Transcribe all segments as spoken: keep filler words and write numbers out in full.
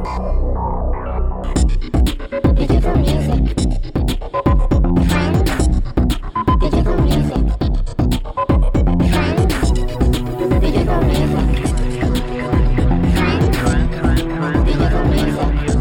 Digital music. Trends. Digital music. Trends. Digital music. Trends. Digital music.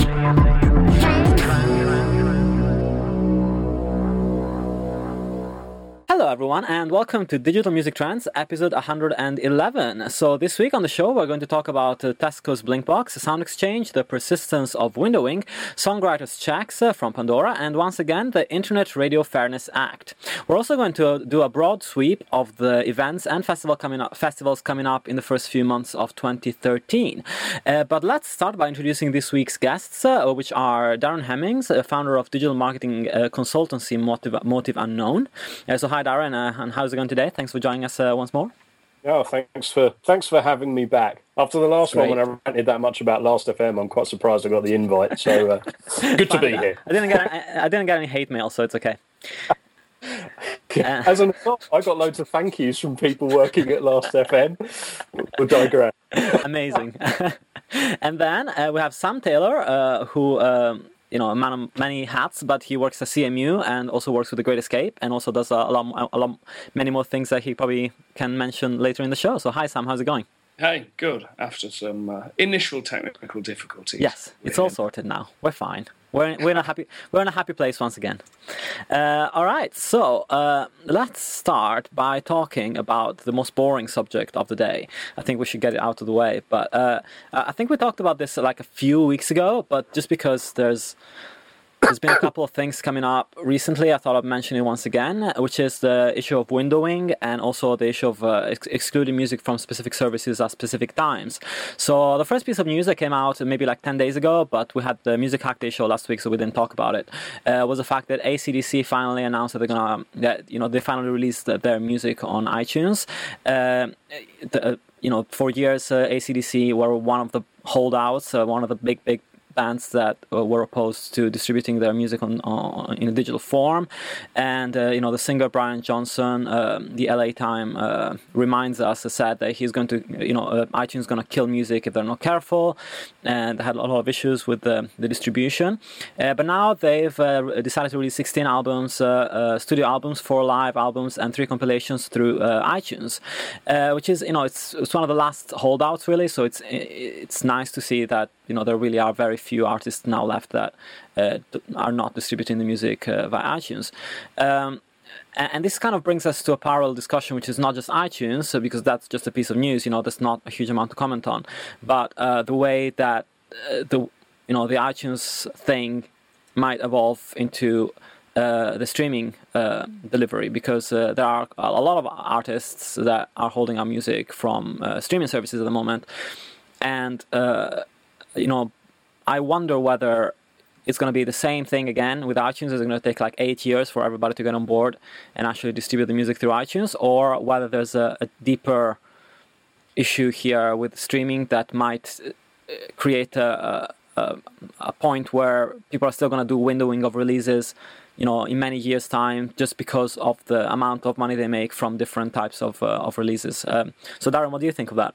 Hello everyone and welcome to Digital Music Trends episode one hundred eleven. So this week on the show we're going to talk about uh, Tesco's Blinkbox, Sound Exchange, the persistence of windowing, songwriters' checks uh, from Pandora, and once again the Internet Radio Fairness Act. We're also going to do a broad sweep of the events and festival coming up, festivals coming up in the first few months of twenty thirteen. Uh, but let's start by introducing this week's guests, uh, which are Darren Hemmings, uh, founder of digital marketing uh, consultancy Motive, Motive Unknown. Uh, so hi Darren, uh, and how's it going today? Thanks for joining us uh, once more. Oh, thanks for thanks for having me back. After the last Great. one, when I ranted that much about Last F M, I'm quite surprised I got the invite. So uh, good to be here. I didn't get I, I didn't get any hate mail, so it's okay. As an aside, I got loads of thank yous from people working at Last F M. We'll digress. Amazing. And then uh, we have Sam Taylor, uh, who. Um, You know, a man of many hats, but he works at C M U and also works with The Great Escape, and also does a, a lot, a lot, many more things that he probably can mention later in the show. So, hi Sam, how's it going? Hey, good. After some uh, initial technical difficulties. Yes, it's all sorted now. We're fine. We're in, we're in a happy we're in a happy place once again. Uh, all right, so uh, let's start by talking about the most boring subject of the day. I think we should get it out of the way. But uh, I think we talked about this like a few weeks ago. But just because there's There's been a couple of things coming up recently, I thought I'd mention it once again, which is the issue of windowing and also the issue of uh, ex- excluding music from specific services at specific times. So the first piece of news that came out maybe like ten days ago, but we had the Music Hack Day show last week, so we didn't talk about it, uh, was the fact that A C D C finally announced that they're gonna, that you know, they finally released their music on iTunes. Uh, the, you know, for years uh, A C D C were one of the holdouts, uh, one of the big, big bands that uh, were opposed to distributing their music on, on in a digital form, and uh, you know, the singer Brian Johnson, uh, the L A Time uh, reminds us, uh, said that he's going to, you know, uh, iTunes is going to kill music if they're not careful, and they had a lot of issues with the, the distribution. Uh, but now they've uh, decided to release sixteen albums, uh, uh, studio albums, four live albums, and three compilations through uh, iTunes, uh, which is, you know, it's it's one of the last holdouts really. So it's it's nice to see that, you know, there really are very few artists now left that uh, are not distributing the music uh, via iTunes. Um, and, and this kind of brings us to a parallel discussion, which is not just iTunes, uh, because that's just a piece of news, you know, there's not a huge amount to comment on, but uh, the way that uh, the, you know, the iTunes thing might evolve into uh, the streaming uh, delivery, because uh, there are a lot of artists that are holding our music from uh, streaming services at the moment, and uh, you know, I wonder whether it's going to be the same thing again with iTunes. It's going to take like eight years for everybody to get on board and actually distribute the music through iTunes, or whether there's a, a deeper issue here with streaming that might create a, a, a point where people are still going to do windowing of releases, you know, in many years' time, just because of the amount of money they make from different types of uh, of releases. Um, so, Darren, what do you think of that?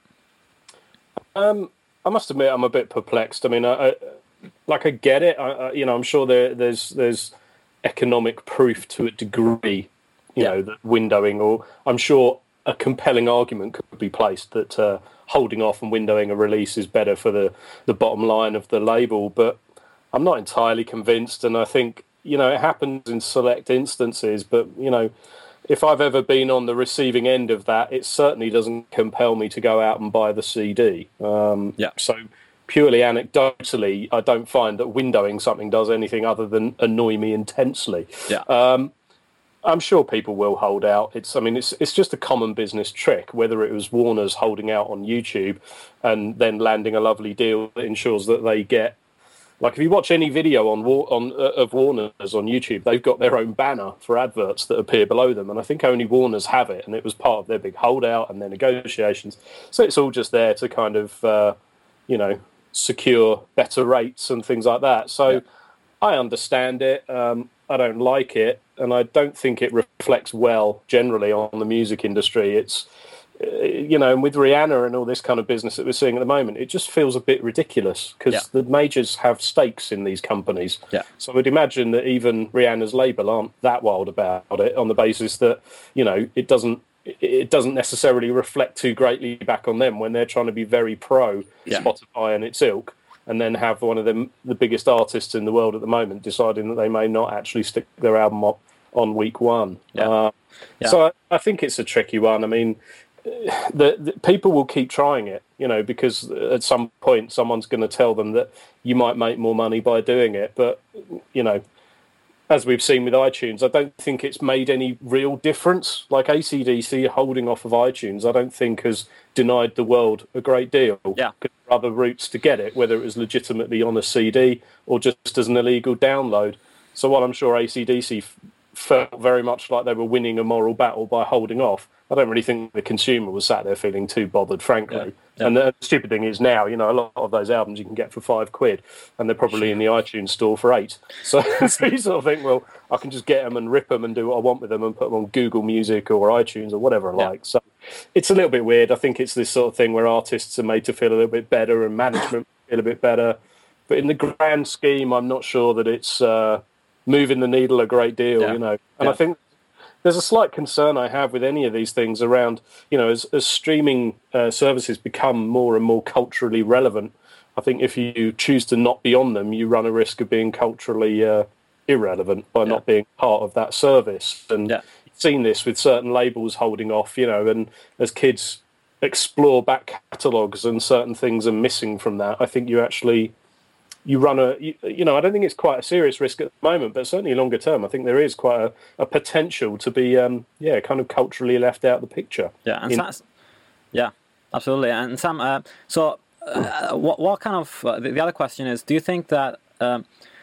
Um. I must admit, I'm a bit perplexed. I mean, I, I, like I get it. I, I, you know, I'm sure there, there's there's economic proof to a degree. You yeah. know, that windowing, or I'm sure a compelling argument could be placed that uh, holding off and windowing a release is better for the the bottom line of the label. But I'm not entirely convinced, and I think, you know, it happens in select instances. But you know, if I've ever been on the receiving end of that, it certainly doesn't compel me to go out and buy the C D. Um, yeah. So purely anecdotally, I don't find that windowing something does anything other than annoy me intensely. Yeah. Um, I'm sure people will hold out. It's, I mean, it's it's just a common business trick, whether it was Warner's holding out on YouTube and then landing a lovely deal that ensures that they get, like, if you watch any video on on uh, of Warner's on YouTube, they've got their own banner for adverts that appear below them, and I think only Warner's have it, and it was part of their big holdout and their negotiations. So it's all just there to kind of, uh, you know, secure better rates and things like that. So yeah. I understand it. Um, I don't like it, and I don't think it reflects well generally on the music industry. It's uh, you know, and with Rihanna and all this kind of business that we're seeing at the moment, it just feels a bit ridiculous because Yeah. the majors have stakes in these companies. Yeah. So I would imagine that even Rihanna's label aren't that wild about it on the basis that, you know, it doesn't it doesn't necessarily reflect too greatly back on them when they're trying to be very pro Yeah. Spotify and its ilk, and then have one of them, the biggest artists in the world at the moment, deciding that they may not actually stick their album up on week one. Yeah. Uh, Yeah. So I, I think it's a tricky one. I mean, the, the people will keep trying it, you know, because at some point someone's going to tell them that you might make more money by doing it. But, you know, as we've seen with iTunes, I don't think it's made any real difference. Like A C D C holding off of iTunes, I don't think has denied the world a great deal. Yeah. Because there are other routes to get it, whether it was legitimately on a C D or just as an illegal download. So while I'm sure A C D C f- felt very much like they were winning a moral battle by holding off, I don't really think the consumer was sat there feeling too bothered, frankly. Yeah. Yeah. And the stupid thing is now, you know, a lot of those albums you can get for five quid, and they're probably in the iTunes store for eight. So, so you sort of think, well, I can just get them and rip them and do what I want with them and put them on Google Music or iTunes or whatever I Yeah. like. So it's a little bit weird. I think it's this sort of thing where artists are made to feel a little bit better and management feel a bit better. But in the grand scheme, I'm not sure that it's uh, moving the needle a great deal, Yeah. you know. And Yeah. I think there's a slight concern I have with any of these things around, you know, as, as streaming uh, services become more and more culturally relevant, I think if you choose to not be on them, you run a risk of being culturally uh, irrelevant by Yeah. not being part of that service. And Yeah. you've seen this with certain labels holding off, you know, and as kids explore back catalogues and certain things are missing from that, I think you actually... You run a, you, you know, I don't think it's quite a serious risk at the moment, but certainly longer term, I think there is quite a, a potential to be, um, yeah, kind of culturally left out of the picture. Yeah, and In- Sam, yeah, absolutely. And Sam, uh, so uh, what what kind of uh, the, the other question is, do you think that um,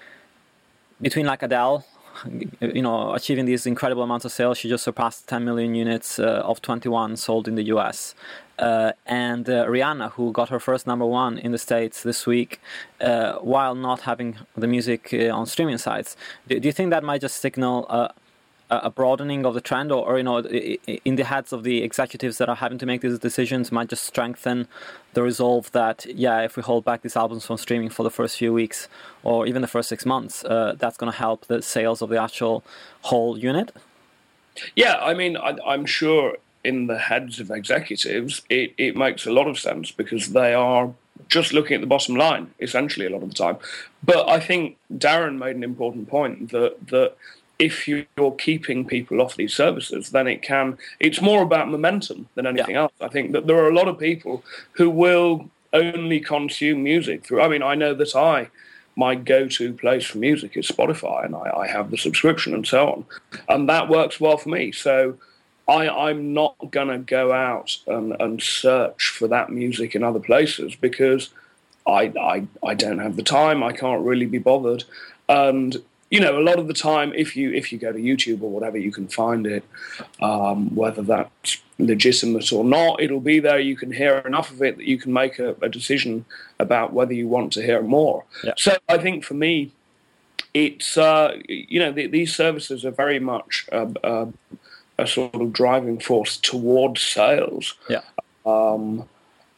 between like Adele, you know, achieving these incredible amounts of sales, she just surpassed ten million units uh, of twenty-one sold in the U S. Uh, and uh, Rihanna, who got her first number one in the States this week, uh, while not having the music uh, on streaming sites. Do, do you think that might just signal uh, a a broadening of the trend, or, or you know, i- i- in the heads of the executives that are having to make these decisions, might just strengthen the resolve that, yeah, if we hold back these albums from streaming for the first few weeks or even the first six months, uh, that's going to help the sales of the actual whole unit? Yeah, I mean, I, I'm sure in the heads of executives, it, it makes a lot of sense because they are just looking at the bottom line, essentially, a lot of the time. But I think Darren made an important point that that if you're keeping people off these services, then it can, it's more about momentum than anything Yeah. else. I think that there are a lot of people who will only consume music through, I mean, I know that I, my go-to place for music is Spotify, and I, I have the subscription and so on. And that works well for me. So I, I'm not going to go out and, and search for that music in other places because I, I, I don't have the time. I can't really be bothered. And, you know, a lot of the time, if you if you go to YouTube or whatever, you can find it, um, whether that's legitimate or not, it'll be there. You can hear enough of it that you can make a, a decision about whether you want to hear more. Yeah. So I think for me, it's, uh, you know, the, these services are very much uh, uh, a sort of driving force towards sales. Yeah. Um,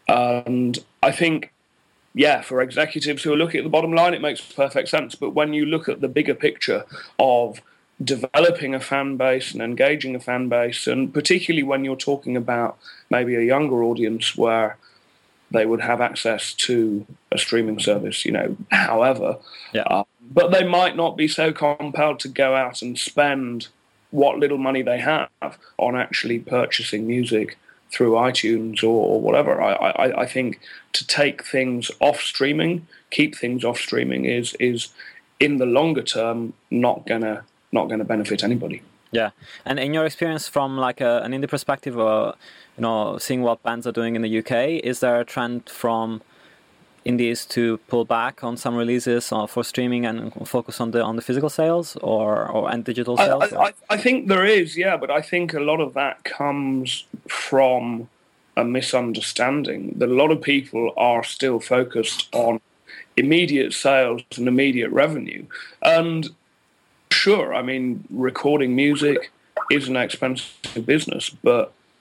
and I think, yeah, for executives who are looking at the bottom line, it makes perfect sense. But when you look at the bigger picture of developing a fan base and engaging a fan base, and particularly when you're talking about maybe a younger audience where they would have access to a streaming service, you know, however, Yeah. uh, but they might not be so compelled to go out and spend what little money they have on actually purchasing music through iTunes or, or whatever. I, I, I think to take things off streaming, keep things off streaming is is in the longer term not gonna not gonna benefit anybody. Yeah, and in your experience from like a, an indie perspective, or you know, seeing what bands are doing in the U K, is there a trend from indies to pull back on some releases or for streaming and focus on the on the physical sales or or and digital sales? I, I, I think there is, yeah, but I think a lot of that comes from a misunderstanding that a lot of people are still focused on immediate sales and immediate revenue. And sure, I mean, recording music is an expensive business, but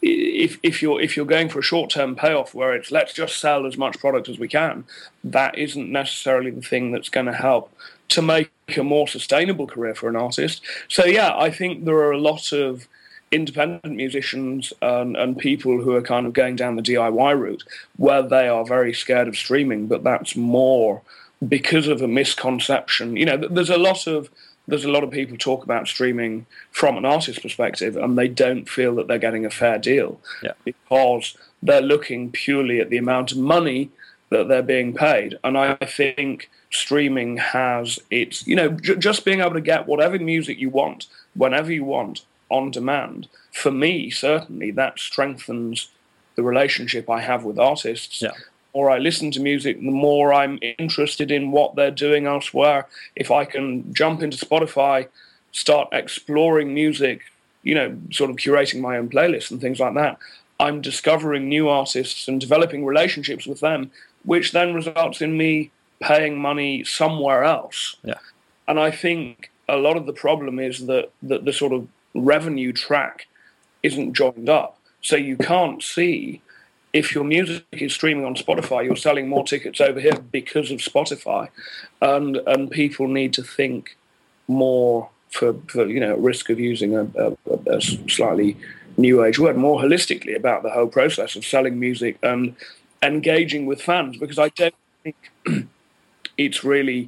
if if you're if you're going for a short term payoff where it's let's just sell as much product as we can, that isn't necessarily the thing that's going to help to make a more sustainable career for an artist. So yeah, I think there are a lot of independent musicians and, and people who are kind of going down the D I Y route where they are very scared of streaming, but that's more because of a misconception. You know, there's a lot of there's a lot of people talk about streaming from an artist's perspective, and they don't feel that they're getting a fair deal yeah. because they're looking purely at the amount of money that they're being paid. And I think streaming has its, you know, j- just being able to get whatever music you want, whenever you want, on demand, for me, certainly, that strengthens the relationship I have with artists. Yeah. The more I listen to music, the more I'm interested in what they're doing elsewhere. If I can jump into Spotify, start exploring music, you know, sort of curating my own playlists and things like that, I'm discovering new artists and developing relationships with them, which then results in me paying money somewhere else. Yeah. And I think a lot of the problem is that, that the sort of revenue track isn't joined up. So you can't see if your music is streaming on Spotify, you're selling more tickets over here because of Spotify. And and people need to think more for, for you know, at risk of using a, a, a slightly new age word, more holistically about the whole process of selling music and engaging with fans, because I don't think it's really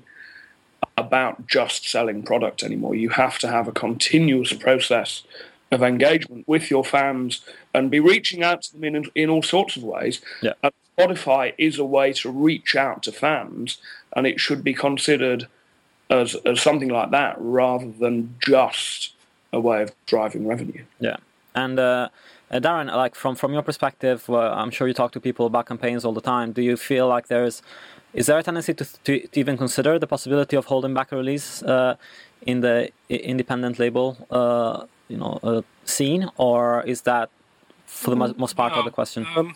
about just selling product anymore. You have to have a continuous process of engagement with your fans and be reaching out to them in in all sorts of ways. Yeah. And Spotify is a way to reach out to fans, and it should be considered as, as something like that rather than just a way of driving revenue. Yeah. And uh, uh, Darren, like from, from your perspective, uh, I'm sure you talk to people about campaigns all the time. Do you feel like there's Is there a tendency to, to, to even consider the possibility of holding back a release uh, in the independent label, uh, you know, uh, scene, or is that for the most part of the question? Um,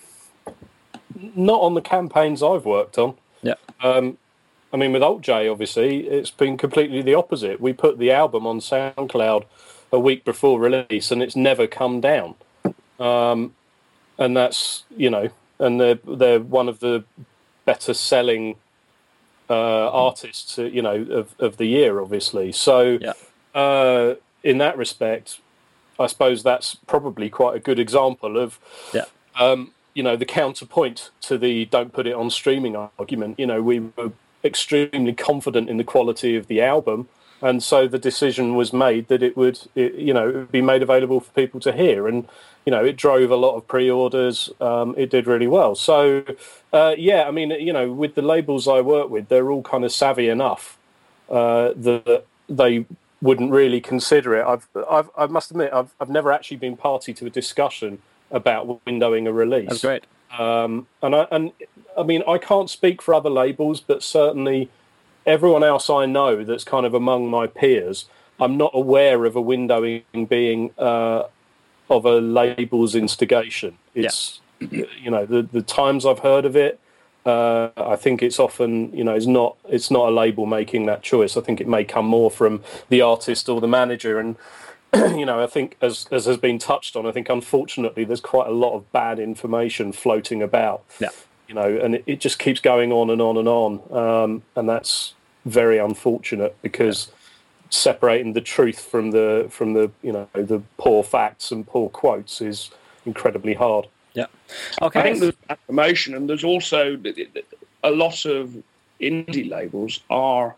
not on the campaigns I've worked on. Yeah. Um, I mean, with Alt J, obviously, it's been completely the opposite. We put the album on SoundCloud a week before release, and it's never come down. Um, and that's, you know, and they're they're one of the better selling uh, artists, uh, you know, of, of the year, obviously. So, yeah. uh, in that respect, I suppose that's probably quite a good example of, yeah. um, you know, the counterpoint to the don't put it on streaming argument. You know, we were extremely confident in the quality of the album, and so the decision was made that it would, it, you know, it would be made available for people to hear. And, you know, it drove a lot of pre-orders. Um, it did really well. So, uh, yeah, I mean, you know, with the labels I work with, they're all kind of savvy enough uh, that they wouldn't really consider it. I've, I've, I must admit, I've, I've never actually been party to a discussion about windowing a release. That's great. Um, and I, and I mean, I can't speak for other labels, but certainly everyone else I know that's kind of among my peers, I'm not aware of a windowing being uh, of a label's instigation. It's, yeah. you know, the, the times I've heard of it, uh, I think it's often, you know, it's not, it's not a label making that choice. I think it may come more from the artist or the manager. And, you know, I think as, as has been touched on, I think unfortunately there's quite a lot of bad information floating about. Yeah. You know, and it, it just keeps going on and on and on. Um, and that's very unfortunate because yeah. separating the truth from the, from the, you know, the poor facts and poor quotes is incredibly hard. Yeah. Okay. I think there's affirmation, and there's also a lot of indie labels are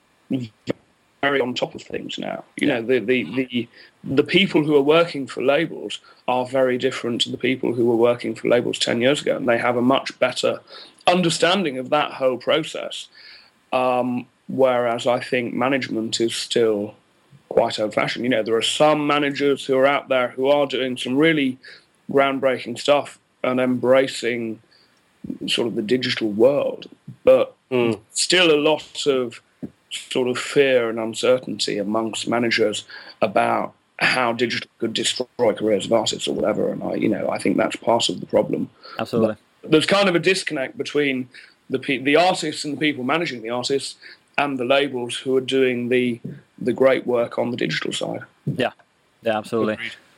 very on top of things now. You know, the, the, the, the people who are working for labels are very different to the people who were working for labels ten years ago, and they have a much better understanding of that whole process. Um, whereas I think management is still quite old-fashioned. You know, there are some managers who are out there who are doing some really groundbreaking stuff and embracing sort of the digital world, but mm. still a lot of sort of fear and uncertainty amongst managers about how digital could destroy careers of artists or whatever. And I, you know, I think that's part of the problem. Absolutely. But there's kind of a disconnect between the the artists and the people managing the artists and the labels who are doing the the great work on the digital side. Yeah, yeah, absolutely.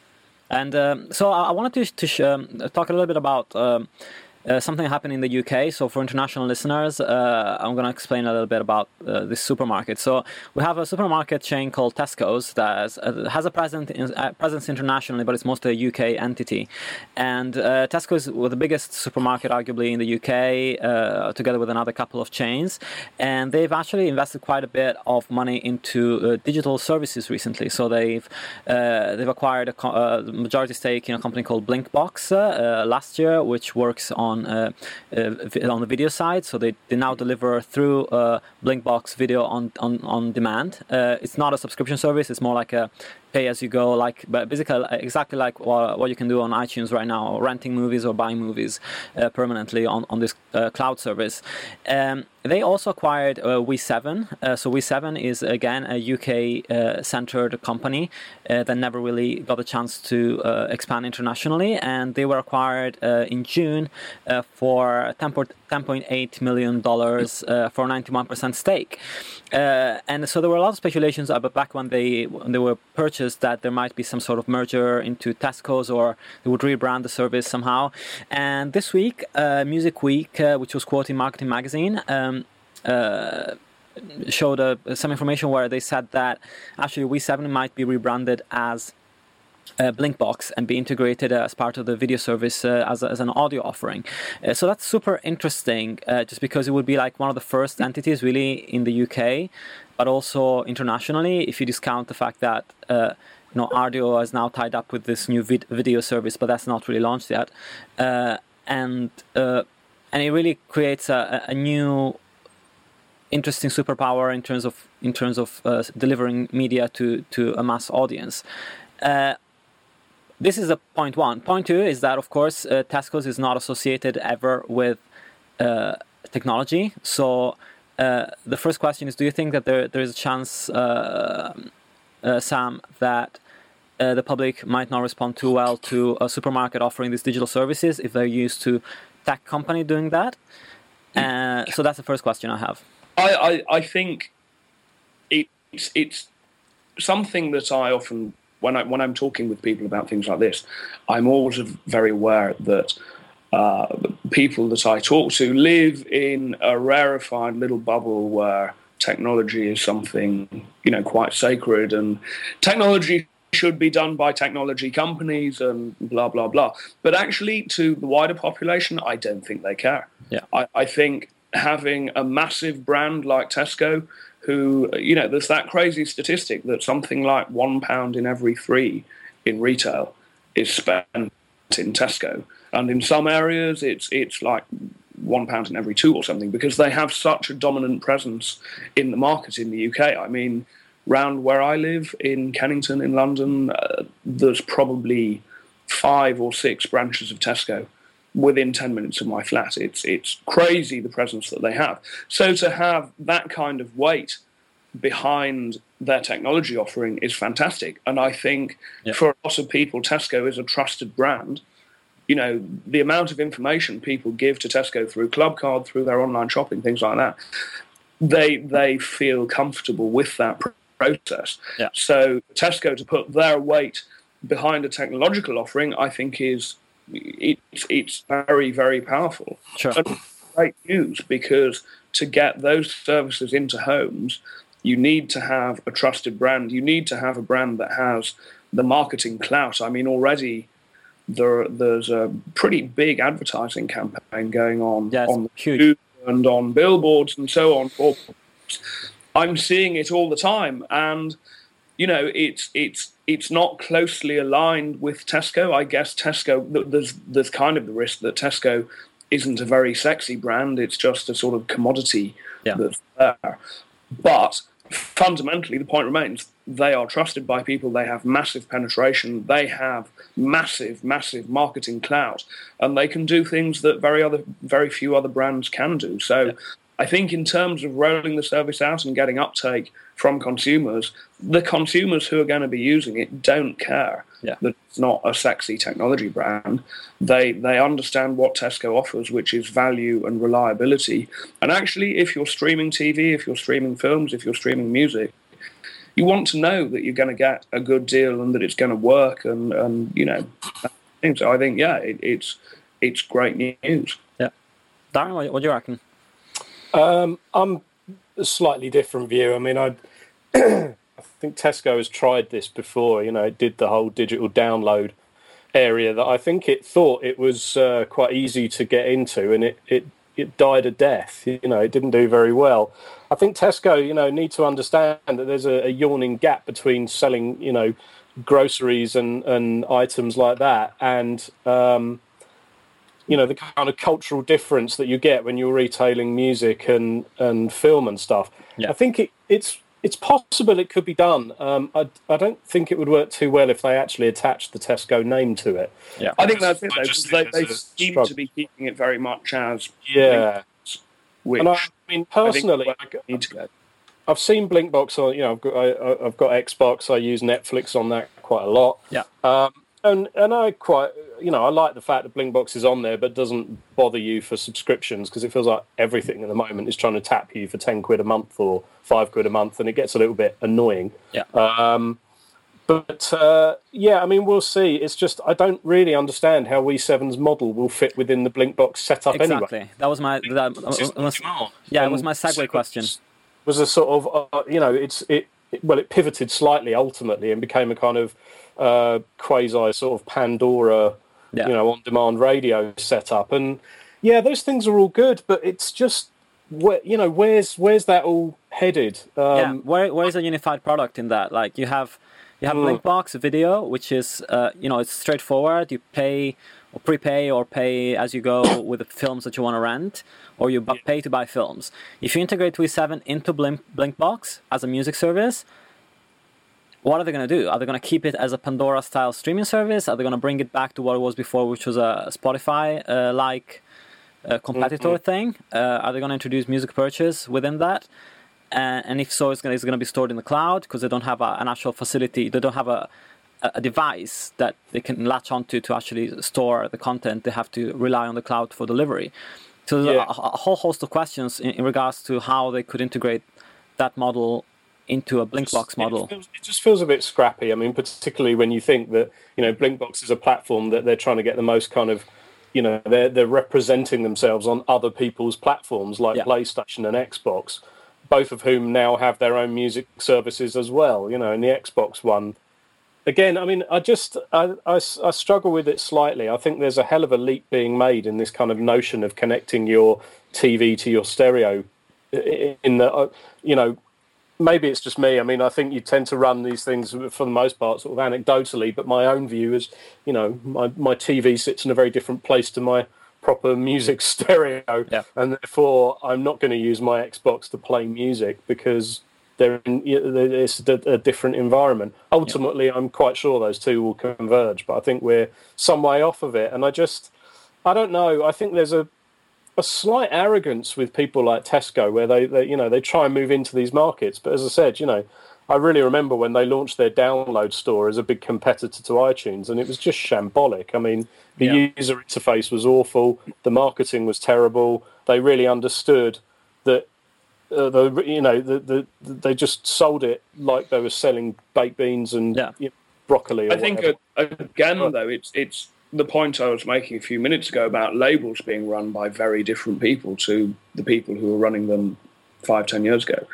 And um, so I, I wanted to, to sh- um, talk a little bit about um, uh, something happened in the U K. So for international listeners, uh, I'm going to explain a little bit about uh, this supermarket. So we have a supermarket chain called Tesco's that has, uh, has a presence, in, uh, presence internationally, but it's mostly a U K entity. And uh, Tesco's was the biggest supermarket, arguably, in the U K, uh, together with another couple of chains. And they've actually invested quite a bit of money into uh, digital services recently. So they've uh, they've acquired a co- uh, majority stake in a company called Blinkbox uh, uh, last year, which works on On, uh, uh, on the video side. So they, they now deliver through uh, Blinkbox video on on, on demand. Uh, it's not a subscription service, it's more like a pay as you go, like, but basically exactly like what, what you can do on iTunes right now, renting movies or buying movies uh, permanently on, on this uh, cloud service. Um, they also acquired uh, We seven. Uh, so We seven is, again, a U K-centered uh, company uh, that never really got a chance to uh, expand internationally. And they were acquired uh, in June uh, for ten point eight million dollars uh, for a ninety-one percent stake. Uh, and so there were a lot of speculations about back when they, when they were purchased that there might be some sort of merger into Tesco's, or they would rebrand the service somehow. And this week, uh, Music Week, uh, which was quoting Marketing Magazine, um, uh, showed uh, some information where they said that actually We seven might be rebranded as Uh, Blinkbox and be integrated uh, as part of the video service uh, as, a, as an audio offering. Uh, so that's super interesting, uh, just because it would be like one of the first entities really in the U K, but also internationally, if you discount the fact that uh, you know, Ardio is now tied up with this new vid- video service, but that's not really launched yet. Uh, and uh, and it really creates a, a new interesting superpower in terms of in terms of uh, delivering media to to a mass audience. Uh, This is a point one. Point two is that, of course, uh, Tesco's is not associated ever with uh, technology. So uh, the first question is, do you think that there there is a chance, uh, uh, Sam, that uh, the public might not respond too well to a supermarket offering these digital services if they're used to tech company doing that? Uh, so that's the first question I have. I, I, I think it's, it's something that I often... When, I, when I'm talking with people about things like this, I'm always very aware that uh, people that I talk to live in a rarefied little bubble where technology is something, you know, quite sacred, and technology should be done by technology companies and blah, blah, blah. But actually, to the wider population, I don't think they care. Yeah. I, I think having a massive brand like Tesco, who, you know, there's that crazy statistic that something like one pound in every three in retail is spent in Tesco. And in some areas, it's it's like one pound in every two or something, because they have such a dominant presence in the market in the U K. I mean, round where I live in Kennington in London, uh, there's probably five or six branches of Tesco within ten minutes of my flat. It's it's crazy, the presence that they have. So to have that kind of weight behind their technology offering is fantastic. And I think yep. for a lot of people, Tesco is a trusted brand. You know, the amount of information people give to Tesco through Clubcard, through their online shopping, things like that, they they feel comfortable with that process. Yeah. So Tesco to put their weight behind a technological offering, I think is it's it's very, very powerful. Sure. And great news, because to get those services into homes, you need to have a trusted brand. You need to have a brand that has the marketing clout. I mean, already there there's a pretty big advertising campaign going on yes, on the huge. news and on billboards and so on. I'm seeing it all the time, and you know, it's it's it's not closely aligned with Tesco. I guess Tesco, there's there's kind of the risk that Tesco isn't a very sexy brand. It's just a sort of commodity yeah. that's there. But fundamentally, the point remains, they are trusted by people. They have massive penetration. They have massive, massive marketing clout, and they can do things that very other, very few other brands can do. So, yeah. I think in terms of rolling the service out and getting uptake from consumers, the consumers who are going to be using it don't care yeah. that it's not a sexy technology brand. They they understand what Tesco offers, which is value and reliability. And actually, if you're streaming T V, if you're streaming films, if you're streaming music, you want to know that you're going to get a good deal and that it's going to work, and, and you know, so I think yeah, it, it's it's great news. Yeah, Darren, what, what do you reckon? Um, I'm a slightly different view. I mean, I I think Tesco has tried this before. You know, it did the whole digital download area that I think it thought it was uh, quite easy to get into, and it, it, it died a death. You know, it didn't do very well. I think Tesco, you know, need to understand that there's a, a yawning gap between selling, you know, groceries and, and items like that and, um, you know, the kind of cultural difference that you get when you're retailing music and, and film and stuff. Yeah. I think it, it's It's possible it could be done. Um, I, I don't think it would work too well if they actually attached the Tesco name to it. Yeah, I think that's it, I though, just because think they, they there's a seem struggle. to be keeping it very much as Yeah. which And I, I mean, personally, I think need to go. I've seen Blinkbox on, you know, I've got, I, I've got Xbox. I use Netflix on that quite a lot. Yeah. Um, and and I quite, you know, I like the fact that Blinkbox is on there, but doesn't bother you for subscriptions, because it feels like everything at the moment is trying to tap you for ten quid a month or five quid a month, and it gets a little bit annoying. Yeah. Um, but uh, yeah, I mean, we'll see. It's just I don't really understand how W seven's model will fit within the Blinkbox setup exactly. anyway. That was my that, was, was, yeah, it was my segue question. Was a sort of uh, you know it's it, it well it pivoted slightly ultimately and became a kind of uh, quasi sort of Pandora Yeah. you know on demand radio setup, and yeah, those things are all good, but it's just where you know where's where's that all headed? Um, yeah, where where is a unified product in that? Like you have you have Mm. Blinkbox video, which is uh, you know it's straightforward. You pay or prepay or pay as you go with the films that you want to rent, or you bu- pay to buy films. If you integrate W seven into Blink Blinkbox as a music service, what are they going to do? Are they going to keep it as a Pandora-style streaming service? Are they going to bring it back to what it was before, which was a Spotify-like uh, competitor Mm-hmm. thing? Uh, are they going to introduce music purchase within that? Uh, and if so, it's going to be stored in the cloud because they don't have a, an actual facility. They don't have a, a device that they can latch onto to actually store the content. They have to rely on the cloud for delivery. So there's Yeah. a, a whole host of questions in, in regards to how they could integrate that model into a Blinkbox model. It, feels, it just feels a bit scrappy. I mean, particularly when you think that you know Blinkbox is a platform that they're trying to get the most kind of, you know, they're they're representing themselves on other people's platforms like Yeah. PlayStation and Xbox, both of whom now have their own music services as well. You know, and the Xbox one, again, I mean, I just I, I, I struggle with it slightly. I think there's a hell of a leap being made in this kind of notion of connecting your T V to your stereo. In the uh, you know. Maybe it's just me. I mean, I think you tend to run these things for the most part sort of anecdotally, but my own view is, you know, my, my T V sits in a very different place to my proper music stereo. Yeah. And therefore, I'm not going to use my Xbox to play music because they're in, it's a, a different environment. Ultimately, I'm quite sure those two will converge, but I think we're some way off of it. And I just, I don't know. I think there's a, a slight arrogance with people like Tesco where they, they, you know, they try and move into these markets. But as I said, you know, I really remember when they launched their download store as a big competitor to iTunes, and it was just shambolic. I mean, the Yeah. user interface was awful. The marketing was terrible. They really understood that, uh, the you know, the, the, the, they just sold it like they were selling baked beans and Yeah. you know, broccoli or I think whatever. uh, again though it's it's the point I was making a few minutes ago about labels being run by very different people to the people who were running them five, ten years ago.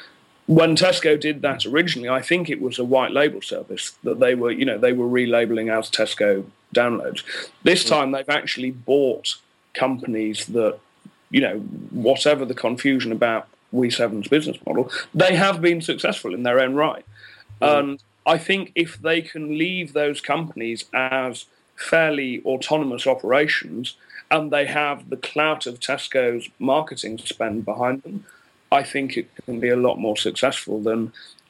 When Tesco did that originally, I think it was a white label service that they were, you know, they were relabeling as Tesco Downloads. This time they've actually bought companies that, you know, whatever the confusion about W seven's business model, they have been successful in their own right. And I think if they can leave those companies as fairly autonomous operations and they have the clout of Tesco's marketing spend behind them, I think it can be a lot more successful than,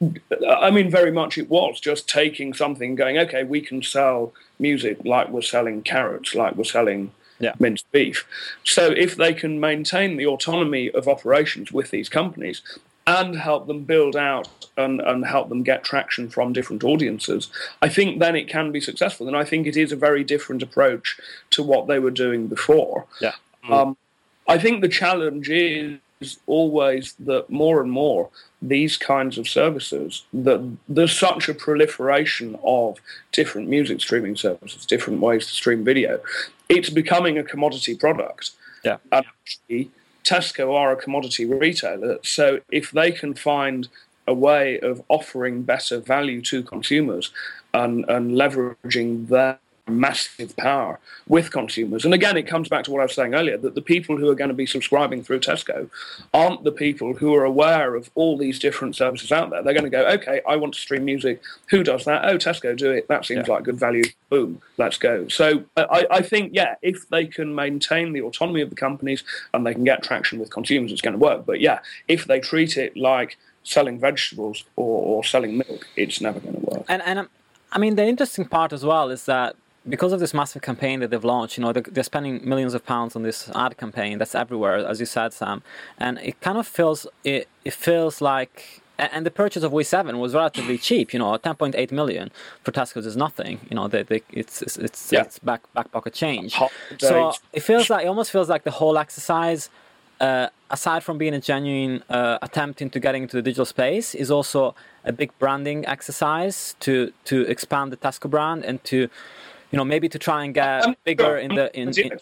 I mean, very much it was just taking something and going, okay, we can sell music like we're selling carrots, like we're selling Yeah. minced beef. So if they can maintain the autonomy of operations with these companies and help them build out and, and help them get traction from different audiences, I think then it can be successful. And I think it is a very different approach to what they were doing before. Yeah. Um, I think the challenge is always that more and more these kinds of services, that there's such a proliferation of different music streaming services, different ways to stream video. It's becoming a commodity product. Yeah. And actually, Tesco are a commodity retailer, so if they can find a way of offering better value to consumers and, and leveraging their massive power with consumers. And again, it comes back to what I was saying earlier, that the people who are going to be subscribing through Tesco aren't the people who are aware of all these different services out there. They're going to go, okay, I want to stream music. Who does that? Oh, Tesco do it. That seems Yeah. like good value. Boom, let's go. So I, I think, yeah, if they can maintain the autonomy of the companies and they can get traction with consumers, it's going to work. But yeah, if they treat it like selling vegetables or, or selling milk, it's never going to work. And and um, I mean, the interesting part as well is that because of this massive campaign that they've launched, you know, they're, they're spending millions of pounds on this ad campaign that's everywhere, as you said, Sam. And it kind of feels it it feels like, and the purchase of W seven was relatively cheap. You know, ten point eight million for Tesco's is nothing. You know, they, they, it's it's it's, Yeah. it's back back pocket change. Hot So days. it feels like it almost feels like the whole exercise, uh, aside from being a genuine uh, attempt into getting into the digital space, is also a big branding exercise to to expand the Tesco brand and to, you know, maybe to try and get I'm bigger sure- in the in, I'm in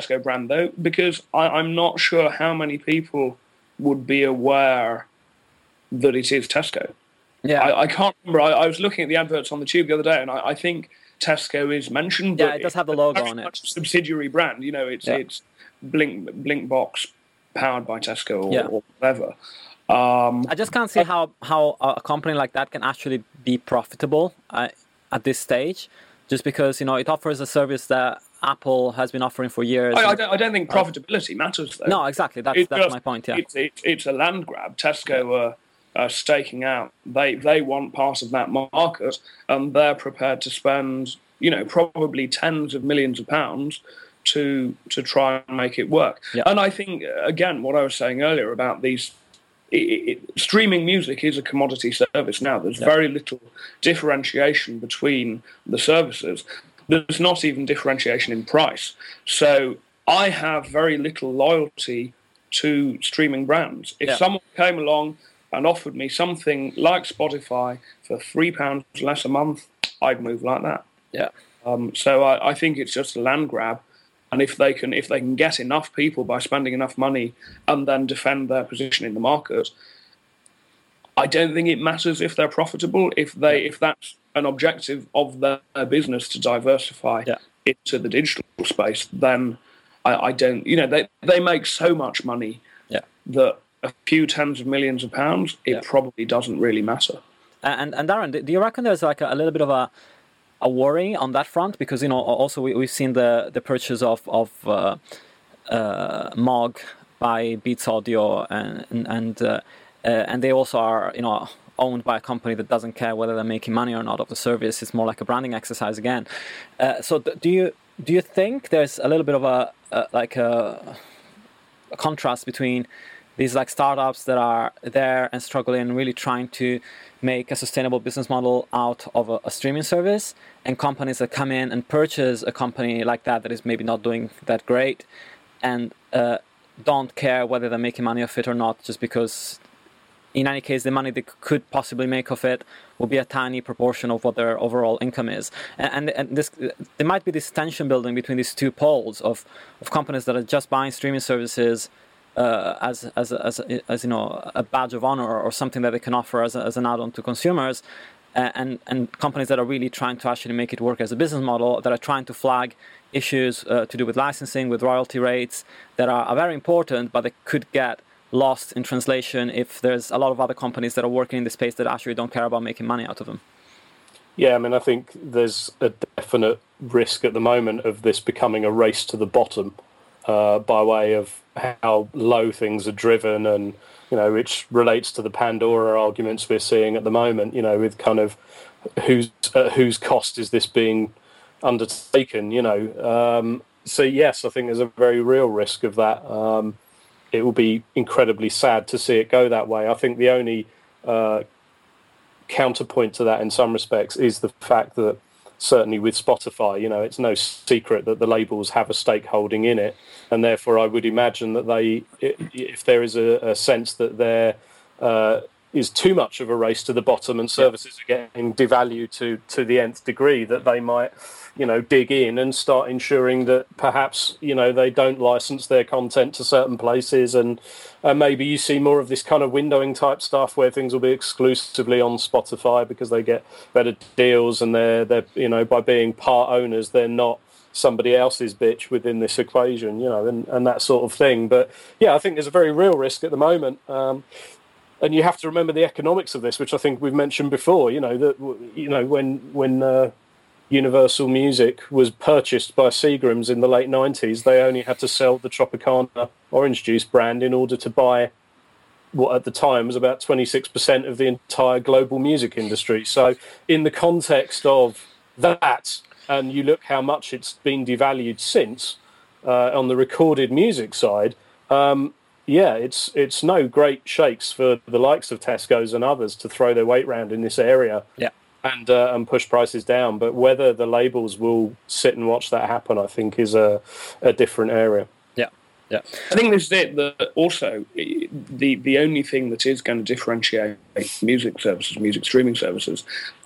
yeah I, I can't remember. I, I was looking at the adverts on the tube the other day, and I, I think Tesco is mentioned. Yeah, but it does have the it's logo very on it. much a subsidiary brand. You know, it's Yeah. it's Blink Blinkbox powered by Tesco or, Yeah. or whatever. Um, I just can't see how how a company like that can actually be profitable uh, at this stage, just because, you know, it offers a service that Apple has been offering for years. I, I, and- don't, I don't think profitability matters though. no, exactly. That's It's that's just- my point. Yeah. It's, it's, it's a land grab. Tesco are, are staking out. They they want part of that market, and they're prepared to spend, you know, probably tens of millions of pounds to to try and make it work. Yeah. And I think, again, what I was saying earlier about these. It, it, streaming music is a commodity service now. There's Yeah. very little differentiation between the services. There's not even differentiation in price. So I have very little loyalty to streaming brands. If Yeah. someone came along and offered me something like Spotify for three pounds less a month, I'd move like that. Yeah. Um, so I, I think it's just a land grab, and if they can if they can get enough people by spending enough money and then defend their position in the market, I don't think it matters if they're profitable. If they if that's an objective of their business to diversify Yeah. into the digital space, then I, I don't. You know, they they make so much money Yeah. that a few tens of millions of pounds, it Yeah. probably doesn't really matter. And and Darren, do you reckon there's like a, a little bit of a a worry on that front? Because, you know, also we, we've seen the the purchase of of uh, uh, Moog by Beats Audio, and and and, uh, uh, and they also are, you know, owned by a company that doesn't care whether they're making money or not of the service. It's more like a branding exercise again. Uh, so th- do you do you think there's a little bit of a, a like a, a contrast between these like startups that are there and struggling, really trying to make a sustainable business model out of a, a streaming service, and companies that come in and purchase a company like that that is maybe not doing that great, and uh, don't care whether they're making money off it or not, just because in any case the money they could possibly make off it will be a tiny proportion of what their overall income is. And, and, and this, there might be this tension building between these two poles of, of companies that are just buying streaming services Uh, as as as as you know, a badge of honor or something that they can offer as a, as an add-on to consumers, uh, and and companies that are really trying to actually make it work as a business model, that are trying to flag issues uh, to do with licensing, with royalty rates that are, are very important, but they could get lost in translation if there's a lot of other companies that are working in the space that actually don't care about making money out of them. Yeah, I mean, I think there's a definite risk at the moment of this becoming a race to the bottom. Uh, by way of how low things are driven, and, you know, which relates to the Pandora arguments we're seeing at the moment, you know, with kind of whose uh, whose cost is this being undertaken, you know. Um, so, yes, I think there's a very real risk of that. Um, it will be incredibly sad to see it go that way. I think the only uh, counterpoint to that in some respects is the fact that certainly with Spotify, you know, it's no secret that the labels have a stakeholding in it, and therefore I would imagine that they, if there is a, a sense that there uh, is too much of a race to the bottom and services are getting devalued to, to the nth degree, that they might, you know, dig in and start ensuring that perhaps, you know, they don't license their content to certain places, and uh, maybe you see more of this kind of windowing type stuff where things will be exclusively on Spotify because they get better deals, and they're, they're you know, by being part owners, they're not somebody else's bitch within this equation, you know, and, and that sort of thing. But yeah, I think there's a very real risk at the moment. Um, and you have to remember the economics of this, which I think we've mentioned before, you know, that, you know, when, when, uh, Universal Music was purchased by Seagram's in the late nineties, they only had to sell the Tropicana orange juice brand in order to buy what at the time was about twenty-six percent of the entire global music industry. So in the context of that, and you look how much it's been devalued since uh, on the recorded music side, um, yeah, it's it's no great shakes for the likes of Tesco's and others to throw their weight round in this area. Yeah. And uh, and push prices down, but whether the labels will sit and watch that happen, I think, is a a different area. Yeah, yeah. I think this is it. That also the the only thing that is going to differentiate music services, music streaming services,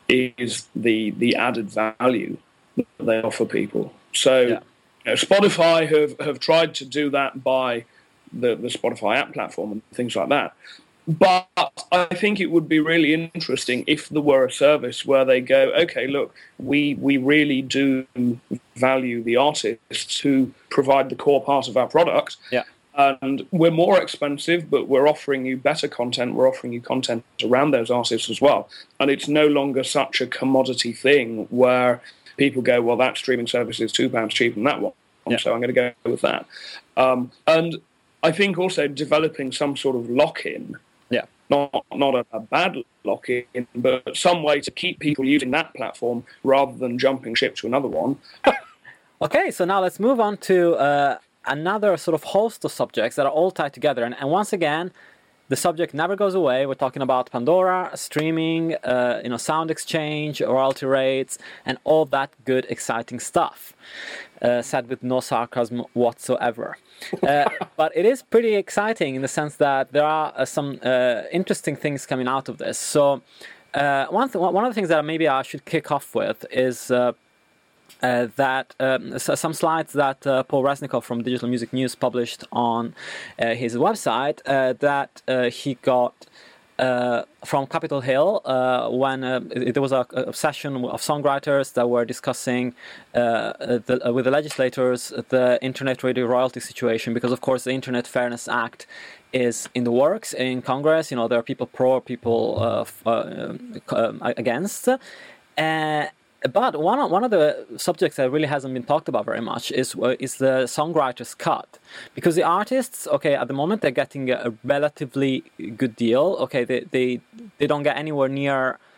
is the the added value that they offer people. So, Yeah. you know, Spotify have have tried to do that by the the Spotify app platform and things like that. But I think it would be really interesting if there were a service where they go, okay, look, we we really do value the artists who provide the core part of our product. Yeah. And we're more expensive, but we're offering you better content. We're offering you content around those artists as well. And it's no longer such a commodity thing where people go, well, that streaming service is two pounds cheaper than that one. Yeah. So I'm going to go with that. Um, and I think also developing some sort of lock-in, Yeah. not not a, a bad lock-in, but some way to keep people using that platform rather than jumping ship to another one. Okay, so now let's move on to uh, another sort of host of subjects that are all tied together. And, and once again, the subject never goes away. We're talking about Pandora, streaming, uh, you know, sound exchange, royalty rates, and all that good, exciting stuff. Uh, said with no sarcasm whatsoever. Uh, but it is pretty exciting in the sense that there are uh, some uh, interesting things coming out of this. So uh, one th- one of the things that maybe I should kick off with is uh, uh, that um, so some slides that uh, Paul Resnikoff from Digital Music News published on uh, his website uh, that uh, he got Uh, from Capitol Hill uh, when uh, there was a, a session of songwriters that were discussing uh, the, uh, with the legislators the internet radio royalty situation, because of course the Internet Fairness Act is in the works in Congress. You know, there are people pro, people uh, f- uh, uh, against. Uh, But one of, one of the subjects that really hasn't been talked about very much is uh, is the songwriter's cut, because the artists, okay, at the moment they're getting a relatively good deal. Okay, they they, they don't get anywhere near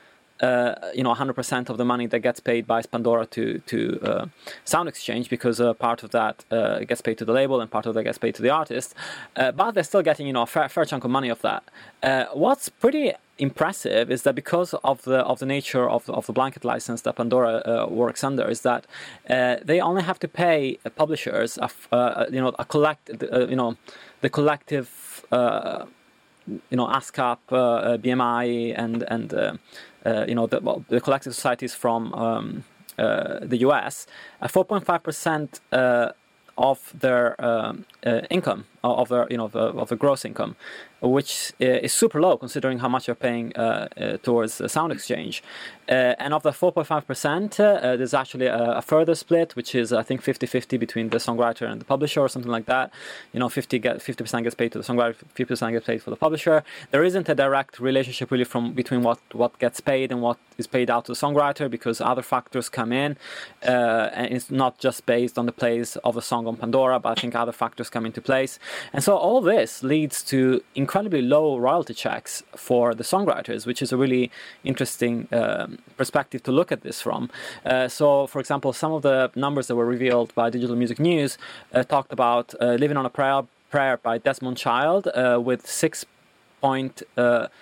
uh, you know one hundred percent of the money that gets paid by Pandora to to uh, Sound Exchange, because uh, part of that uh, gets paid to the label and part of that gets paid to the artist. Uh, but they're still getting, you know a fair, fair chunk of money of that. Uh, what's pretty impressive is that because of the of the nature of the, of the blanket license that Pandora uh, works under, is that uh, they only have to pay uh, publishers a, uh, you know a collect uh, you know the collective uh, you know ASCAP, uh, B M I, and and uh, uh, you know the, well, the collective societies from um, uh, the U S, uh, four point five percent uh, of their um, uh, income, of their you know the, of the gross income, which is super low considering how much you're paying uh, uh, towards the Sound Exchange. Uh, and of the four point five percent, uh, there's actually a, a further split, which is, I think, fifty-fifty between the songwriter and the publisher, or something like that. You know, fifty get, fifty percent gets paid to the songwriter, fifty percent gets paid for the publisher. There isn't a direct relationship really from between what, what gets paid and what is paid out to the songwriter, because other factors come in. Uh, and it's not just based on the plays of a song on Pandora, but I think other factors come into place. And so all this leads to incredibly low royalty checks for the songwriters, which is a really interesting um, perspective to look at this from. Uh, so, for example, some of the numbers that were revealed by Digital Music News uh, talked about uh, Living on a Prayer, Prayer by Desmond Child uh, with six point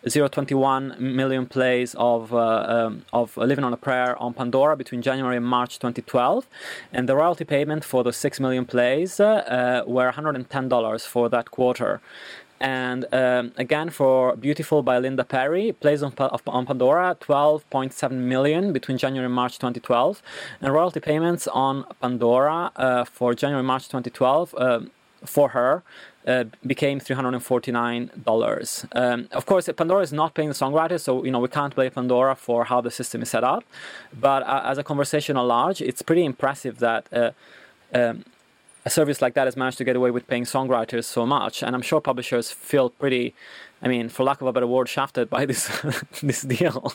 zero point two one million plays of uh, um, of Living on a Prayer on Pandora between January and March twenty twelve, and the royalty payment for those six million plays uh, uh, were one hundred ten dollars for that quarter. And um, again, for Beautiful by Linda Perry, plays on, on Pandora, twelve point seven million between January and March twenty twelve. And royalty payments on Pandora uh, for January and March twenty twelve uh, for her uh, became three hundred forty-nine dollars. Um, of course, Pandora is not paying the songwriters, so you know we can't blame Pandora for how the system is set up. But uh, as a conversation at large, it's pretty impressive that uh, um, a service like that has managed to get away with paying songwriters so much, and I'm sure publishers feel pretty, I mean, for lack of a better word, shafted by this this deal.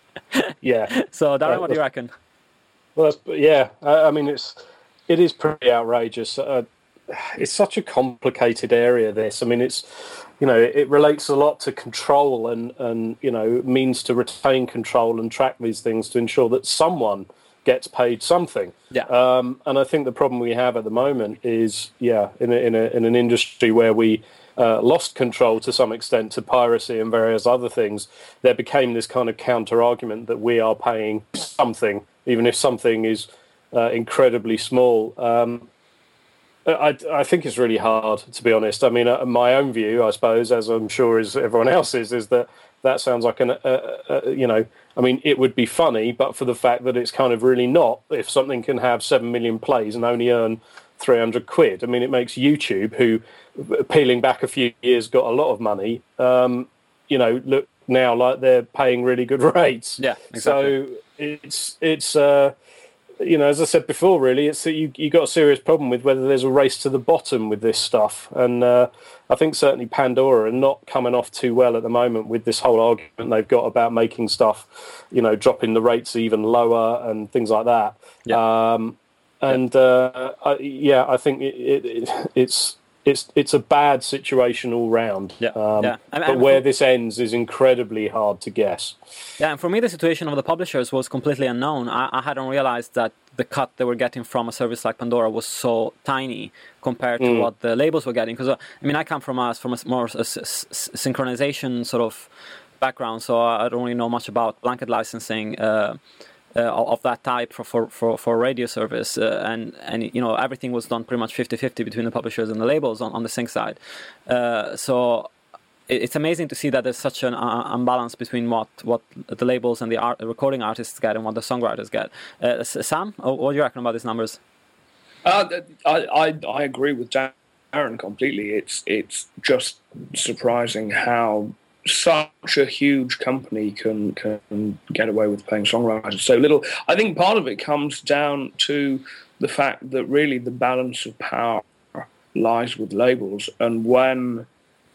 Yeah. So, Darren, Uh, what do you reckon? Well, that's, yeah, I, I mean, it's it is pretty outrageous. Uh, it's such a complicated area. This, I mean, it's you know, it relates a lot to control and and you know means to retain control and track these things to ensure that someone gets paid something. Yeah. Um, and I think the problem we have at the moment is, yeah, in a, in a, in an industry where we uh, lost control to some extent to piracy and various other things, there became this kind of counter argument that we are paying something, even if something is uh, incredibly small. Um, I, I think it's really hard, to be honest. I mean, uh, my own view, I suppose, as I'm sure as everyone else's, is that that sounds like an, uh, uh, you know, I mean, it would be funny, but for the fact that it's kind of really not. If something can have seven million plays and only earn three hundred quid, I mean, it makes YouTube, who, peeling back a few years, got a lot of money, um, you know, look now like they're paying really good rates. Yeah, exactly. So it's, it's uh, you know, as I said before, really, it's that you you got a serious problem with whether there's a race to the bottom with this stuff, and uh, I think certainly Pandora are not coming off too well at the moment with this whole argument they've got about making stuff, you know, dropping the rates even lower and things like that. Yeah. Um, and uh, I, yeah, I think it, it, it, it's it's it's a bad situation all round. Yeah. Um, yeah. And, but and where for, this ends is incredibly hard to guess. Yeah, and for me, the situation of the publishers was completely unknown. I, I hadn't realized that the cut they were getting from a service like Pandora was so tiny compared to Mm. what the labels were getting. Because uh, I mean, I come from a from a more a, s- s- synchronization sort of background, so I don't really know much about blanket licensing uh, uh, of that type for for for, for radio service. Uh, and and you know, everything was done pretty much fifty-fifty between the publishers and the labels on, on the sync side. Uh, so. It's amazing to see that there's such an uh, imbalance between what, what the labels and the art, recording artists get and what the songwriters get. Uh, Sam, what do you reckon about these numbers? Uh, I, I I agree with Darren completely. It's it's just surprising how such a huge company can can get away with paying songwriters so little. I think part of it comes down to the fact that really the balance of power lies with labels, and when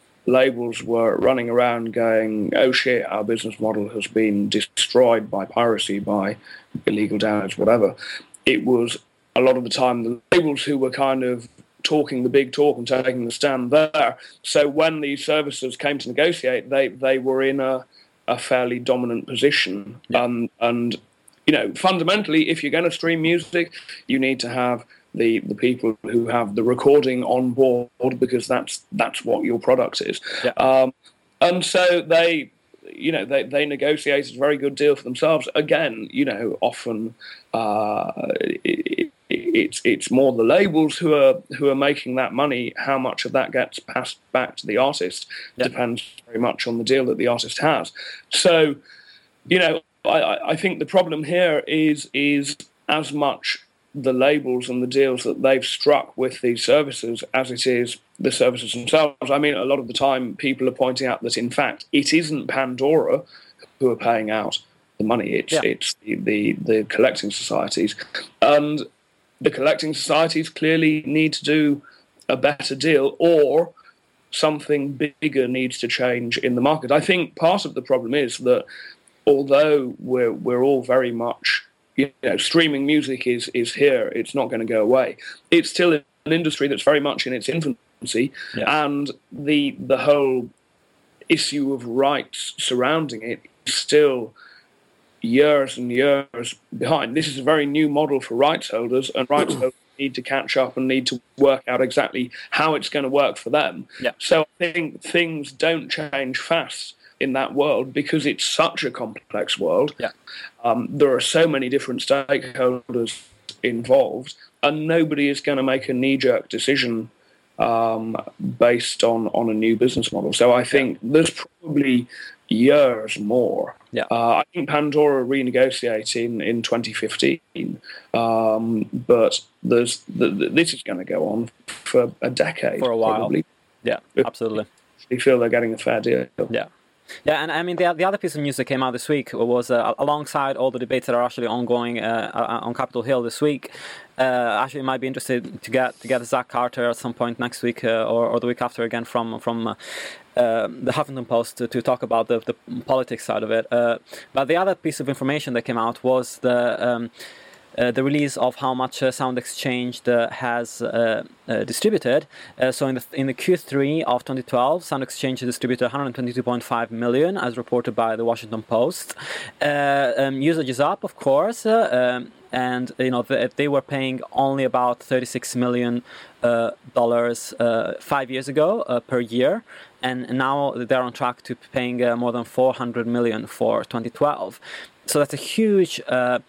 labels were running around going, oh shit, our business model has been destroyed by piracy, by illegal downloads, whatever. It was a lot of the time the labels who were kind of talking the big talk and taking the stand there. So when these services came to negotiate, they, they were in a, a fairly dominant position. Yeah. Um, and, you know, fundamentally, if you're going to stream music, you need to have the the people who have the recording on board, because that's that's what your product is. Yeah. Um, and so they, you know, they, they negotiated a very good deal for themselves. Again, you know, often uh, it, it, it's it's more the labels who are who are making that money. How much of that gets passed back to the artist Yeah. depends very much on the deal that the artist has. So, you know, I, I think the problem here is is as much the labels and the deals that they've struck with these services as it is the services themselves. I mean, a lot of the time people are pointing out that, in fact, it isn't Pandora who are paying out the money. It's Yeah. it's the, the, the collecting societies. And the collecting societies clearly need to do a better deal, or something bigger needs to change in the market. I think part of the problem is that although we're we're all very much, you know, streaming music is is here, it's not going to go away. It's still an industry that's very much in its infancy, Yeah. and the the whole issue of rights surrounding it is still years and years behind. This is a very new model for rights holders, and rights holders need to catch up and need to work out exactly how it's going to work for them. Yeah. So I think things don't change fast in that world because it's such a complex world. Yeah. Um, there are so many different stakeholders involved, and nobody is going to make a knee-jerk decision um, based on, on a new business model. So I think there's probably years more. Yeah. Uh, I think Pandora renegotiated in, in twenty fifteen, um, but there's the, the, this is going to go on for a decade. For a while. Probably. Yeah, absolutely. They feel they're getting a fair deal. Yeah. Yeah, and I mean, the, the other piece of news that came out this week was uh, alongside all the debates that are actually ongoing uh, on Capitol Hill this week. Uh, actually, might be interested to get to get Zach Carter at some point next week uh, or, or the week after again from from uh, uh, the Huffington Post to, to talk about the, the politics side of it. Uh, but the other piece of information that came out was the. Um, Uh, the release of how much uh, Sound Exchange uh, has uh, uh, distributed. Uh, so in the in the Q three of twenty twelve, Sound Exchange distributed one hundred twenty-two point five million, as reported by the Washington Post. Uh, um, usage is up, of course, uh, um, and you know the, they were paying only about thirty-six million uh, dollars uh, five years ago uh, per year, and now they're on track to paying uh, more than four hundred million for twenty twelve. So that's a huge. Uh,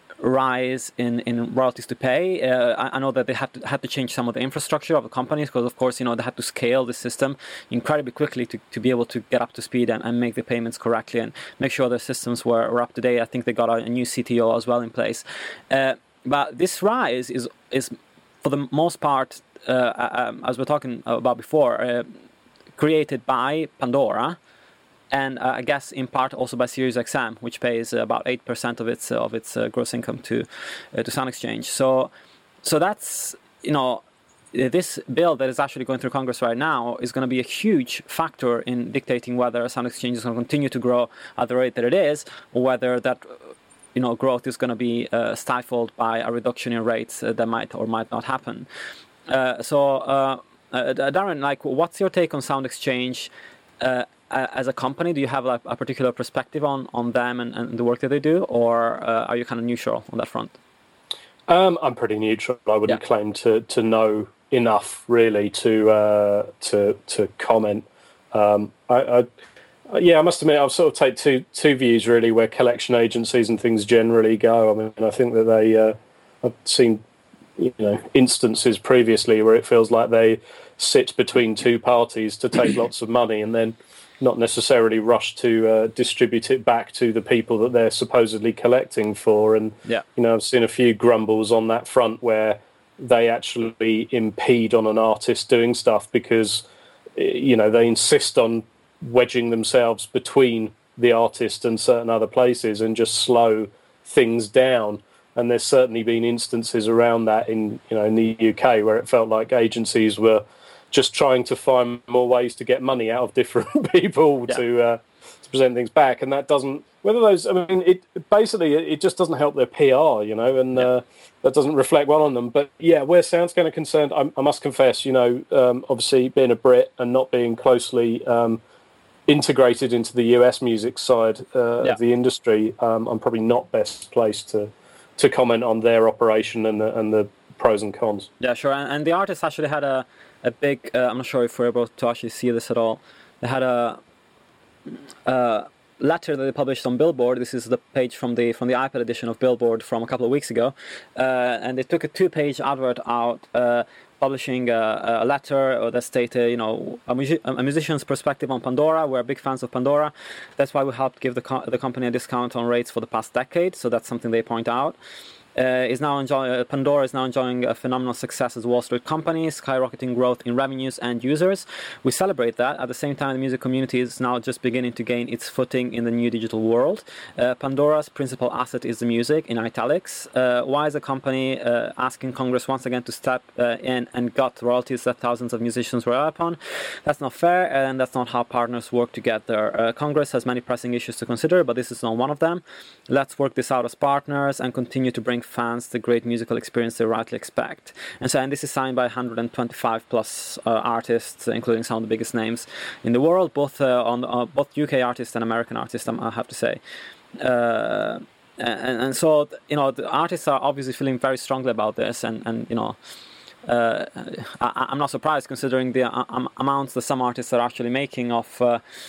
rise in, in royalties to pay. Uh, I, I know that they had to, had to change some of the infrastructure of the companies because, of course, you know, they had to scale the system incredibly quickly to, to be able to get up to speed and, and make the payments correctly and make sure their systems were, were up to date. I think they got a, a new C T O as well in place. Uh, but this rise is, is for the most part, uh, um, as we we're talking about before, uh, created by Pandora, and uh, I guess in part also by SiriusXM, which pays uh, about eight percent of its uh, of its uh, gross income to uh, to Sound Exchange. So, so that's you know, this bill that is actually going through Congress right now is going to be a huge factor in dictating whether Sound Exchange is going to continue to grow at the rate that it is, or whether that you know growth is going to be uh, stifled by a reduction in rates uh, that might or might not happen. Uh, so, uh, uh, Darren, like, what's your take on Sound Exchange? Uh, As a company, do you have like, a particular perspective on, on them and, and the work that they do, or uh, are you kind of neutral on that front? Um, I'm pretty neutral. I wouldn't yeah. claim to, to know enough really to uh, to to comment. Um, I, I, yeah, I must admit, I've sort of take two two views really where collection agencies and things generally go. I mean, I think that they uh, I've seen you know instances previously where it feels like they sit between two parties to take lots of money and then not necessarily rush to uh, distribute it back to the people that they're supposedly collecting for. And, yeah. you know, I've seen a few grumbles on that front where they actually impede on an artist doing stuff because, you know, they insist on wedging themselves between the artist and certain other places and just slow things down. And there's certainly been instances around that in, you know, in the U K where it felt like agencies were just trying to find more ways to get money out of different people yeah. to uh, to present things back, and that doesn't. Whether those, I mean, it basically it just doesn't help their P R, you know, and yeah. uh, that doesn't reflect well on them. But yeah, where sound's kind of concerned, I, I must confess, you know, um, obviously being a Brit and not being closely um, integrated into the U S music side uh, yeah. of the industry, um, I'm probably not best placed to to comment on their operation and the, and the pros and cons. Yeah, sure. And, and the artist actually had a a big. Uh, I'm not sure if we're able to actually see this at all. They had a. Uh, letter that they published on Billboard. This is the page from the from the iPad edition of Billboard from a couple of weeks ago, uh, and they took a two-page advert out, uh, publishing a, a letter that stated, you know, a, music, a musician's perspective on Pandora. We're big fans of Pandora. That's why we helped give the co- the company a discount on rates for the past decade. So that's something they point out. Uh, is now enjoying uh, Pandora is now enjoying a phenomenal success as a Wall Street company, skyrocketing growth in revenues and users. We celebrate that. At the same time, the music community is now just beginning to gain its footing in the new digital world. Uh, Pandora's principal asset is the music, in italics. Uh, why is the company uh, asking Congress once again to step uh, in and gut royalties that thousands of musicians rely upon? That's not fair, and that's not how partners work together. Uh, Congress has many pressing issues to consider, but this is not one of them. Let's work this out as partners and continue to bring fans the great musical experience they rightly expect. And so, and this is signed by one hundred twenty-five plus uh, artists, including some of the biggest names in the world, both uh, on uh, both U K artists and American artists, I have to say. Uh, and, and so, you know, the artists are obviously feeling very strongly about this, and, and you know, uh, I, I'm not surprised considering the um, amounts that some artists are actually making of. Uh,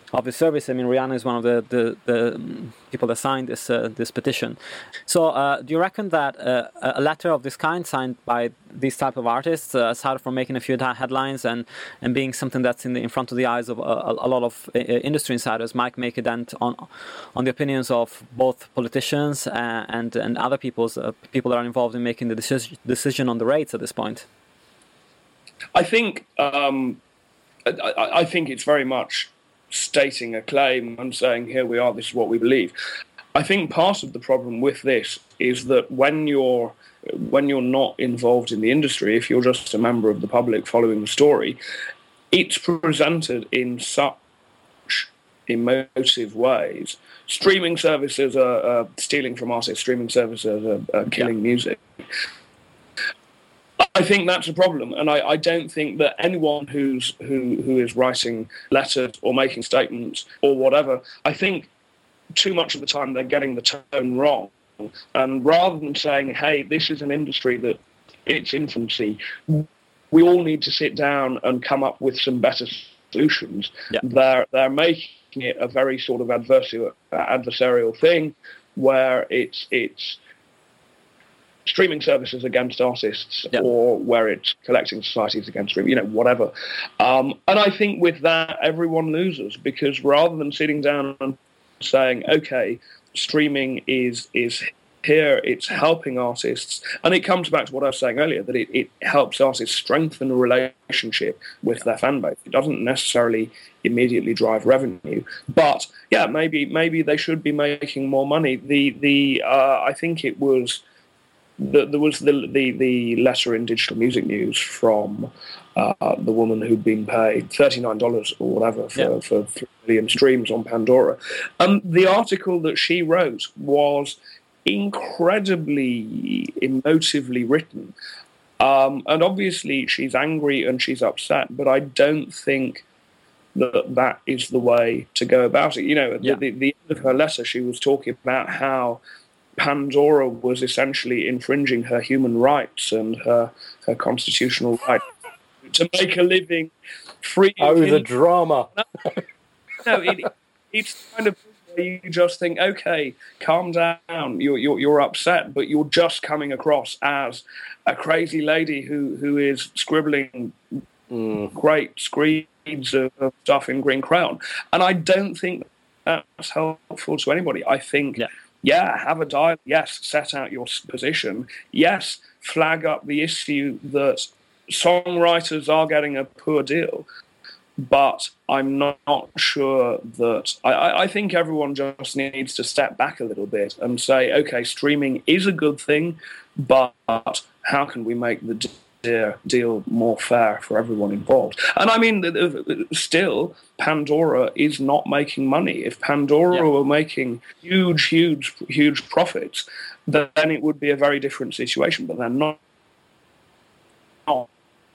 of the service. I mean, Rihanna is one of the, the, the um, people that signed this uh, this petition. So, uh, do you reckon that uh, a letter of this kind, signed by these type of artists, uh, aside from making a few headlines and, and being something that's in the, in front of the eyes of a, a lot of uh, industry insiders, might make a dent on on the opinions of both politicians uh, and and other people's uh, people that are involved in making the decision decision on the rates at this point? I think um, I, I think it's very much stating a claim and saying, here we are, this is what we believe. I think part of the problem with this is that when you're when you're not involved in the industry, if you're just a member of the public following the story, it's presented in such emotive ways. Streaming services are, are stealing from artists, streaming services are, are killing yeah. music. I think that's a problem, and I, I don't think that anyone who's who who is writing letters or making statements or whatever, I think too much of the time they're getting the tone wrong. And rather than saying, hey, this is an industry that it's infancy, we all need to sit down and come up with some better solutions. Yeah. They're they're making it a very sort of adversarial adversarial thing where it's it's streaming services against artists, yeah. or where it's collecting societies against streaming, you know, whatever. Um, and I think with that, everyone loses, because rather than sitting down and saying, okay, streaming is is here, it's helping artists, and it comes back to what I was saying earlier, that it, it helps artists strengthen a relationship with their fan base. It doesn't necessarily immediately drive revenue, but yeah, maybe maybe they should be making more money. The the uh, I think it was. The, there was the, the the letter in Digital Music News from uh, the woman who'd been paid thirty-nine dollars or whatever for, yeah. for three million streams on Pandora. And the article that she wrote was incredibly emotively written. Um, and obviously she's angry and she's upset, but I don't think that that is the way to go about it. You know, at yeah. the, the, the end of her letter, she was talking about how Pandora was essentially infringing her human rights and her, her constitutional right to make a living free. Oh, the in- drama. No, it, it's kind of where you just think, okay, calm down. You're, you're you're upset, but you're just coming across as a crazy lady who, who is scribbling mm. great screeds of, of stuff in green crayon. And I don't think that's helpful to anybody. I think... Yeah. Yeah, have a dialogue. Yes, set out your position. Yes, flag up the issue that songwriters are getting a poor deal. But I'm not sure that... I, I think everyone just needs to step back a little bit and say, okay, streaming is a good thing, but how can we make the deal more fair for everyone involved? And I mean, still, Pandora is not making money. If Pandora yeah. were making huge, huge, huge profits, then it would be a very different situation. But they're not. not.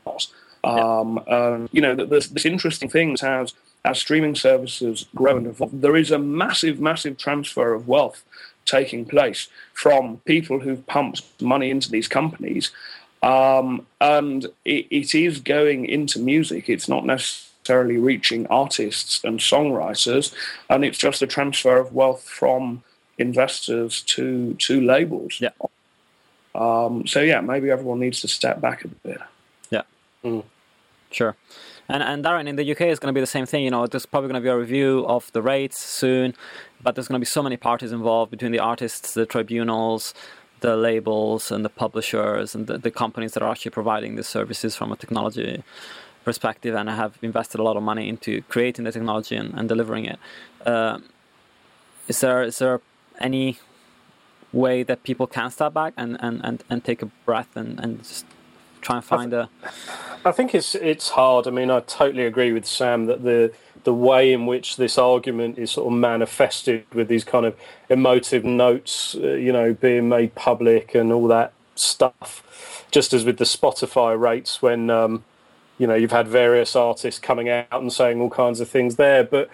Um, uh, you know, this, this interesting thing is as, as streaming services grow and evolve, there is a massive, massive transfer of wealth taking place from people who've pumped money into these companies. Um, and it, it is going into music. It's not necessarily reaching artists and songwriters, and it's just a transfer of wealth from investors to to labels. Yeah. Um, so yeah, maybe everyone needs to step back a bit. Yeah. Mm. Sure. And and Darren, in the U K, it's going to be the same thing. You know, there's probably going to be a review of the rates soon, but there's going to be so many parties involved between the artists, the tribunals, the labels and the publishers and the, the companies that are actually providing the services from a technology perspective and have invested a lot of money into creating the technology and, and delivering it. Uh, is there is there any way that people can step back and, and, and, and take a breath and, and just try and find I th- a... I think it's it's hard. I mean, I totally agree with Sam that the the way in which this argument is sort of manifested with these kind of emotive notes, uh, you know, being made public and all that stuff, just as with the Spotify rates when, um, you know, you've had various artists coming out and saying all kinds of things there. But,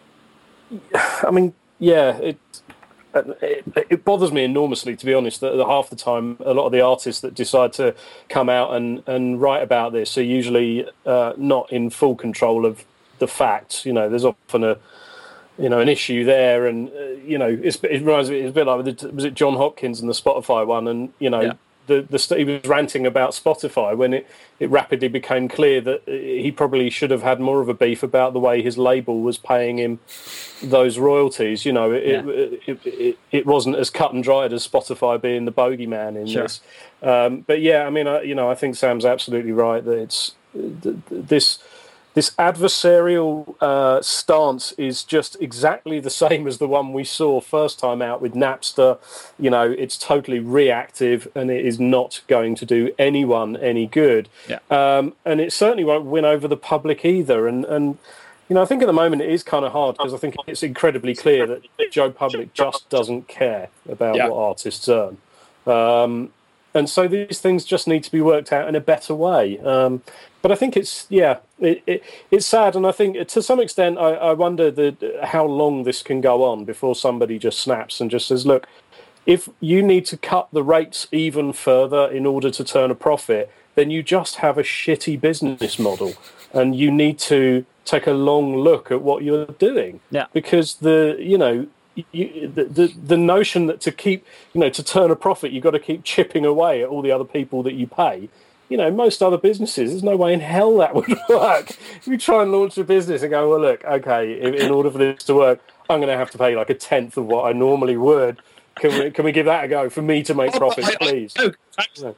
I mean, yeah, it, it, it bothers me enormously, to be honest, that half the time a lot of the artists that decide to come out and, and write about this are usually uh, not in full control of the facts. You know, there's often a you know, an issue there, and uh, you know, it's, it reminds me, it's a bit like with the, was it John Hopkins and the Spotify one, and you know, Yeah. the the st- he was ranting about Spotify when it, it rapidly became clear that uh, he probably should have had more of a beef about the way his label was paying him those royalties. You know, it Yeah. it, it, it it wasn't as cut and dried as Spotify being the bogeyman in Sure. this. Um, but yeah, I mean, I, you know, I think Sam's absolutely right that it's th- th- this. This adversarial uh, stance is just exactly the same as the one we saw first time out with Napster. You know, it's totally reactive, and it is not going to do anyone any good. Yeah. Um, and it certainly won't win over the public either. And, and you know, I think at the moment it is kind of hard because I think it's incredibly clear that Joe Public just doesn't care about Yeah. what artists earn. Um, and so these things just need to be worked out in a better way. Um, but I think it's, yeah, it, it, it's sad. And I think to some extent, I, I wonder the, how long this can go on before somebody just snaps and just says, look, if you need to cut the rates even further in order to turn a profit, then you just have a shitty business model. And you need to take a long look at what you're doing. Yeah. Because the, you know, You, the, the the notion that to keep, you know, to turn a profit, you've got to keep chipping away at all the other people that you pay. You know, most other businesses, there's no way in hell that would work. If you try and launch a business and go, well, look, okay, in, in order for this to work, I'm going to have to pay like a tenth of what I normally would. Can we can we give that a go for me to make profits, please? Oh, no,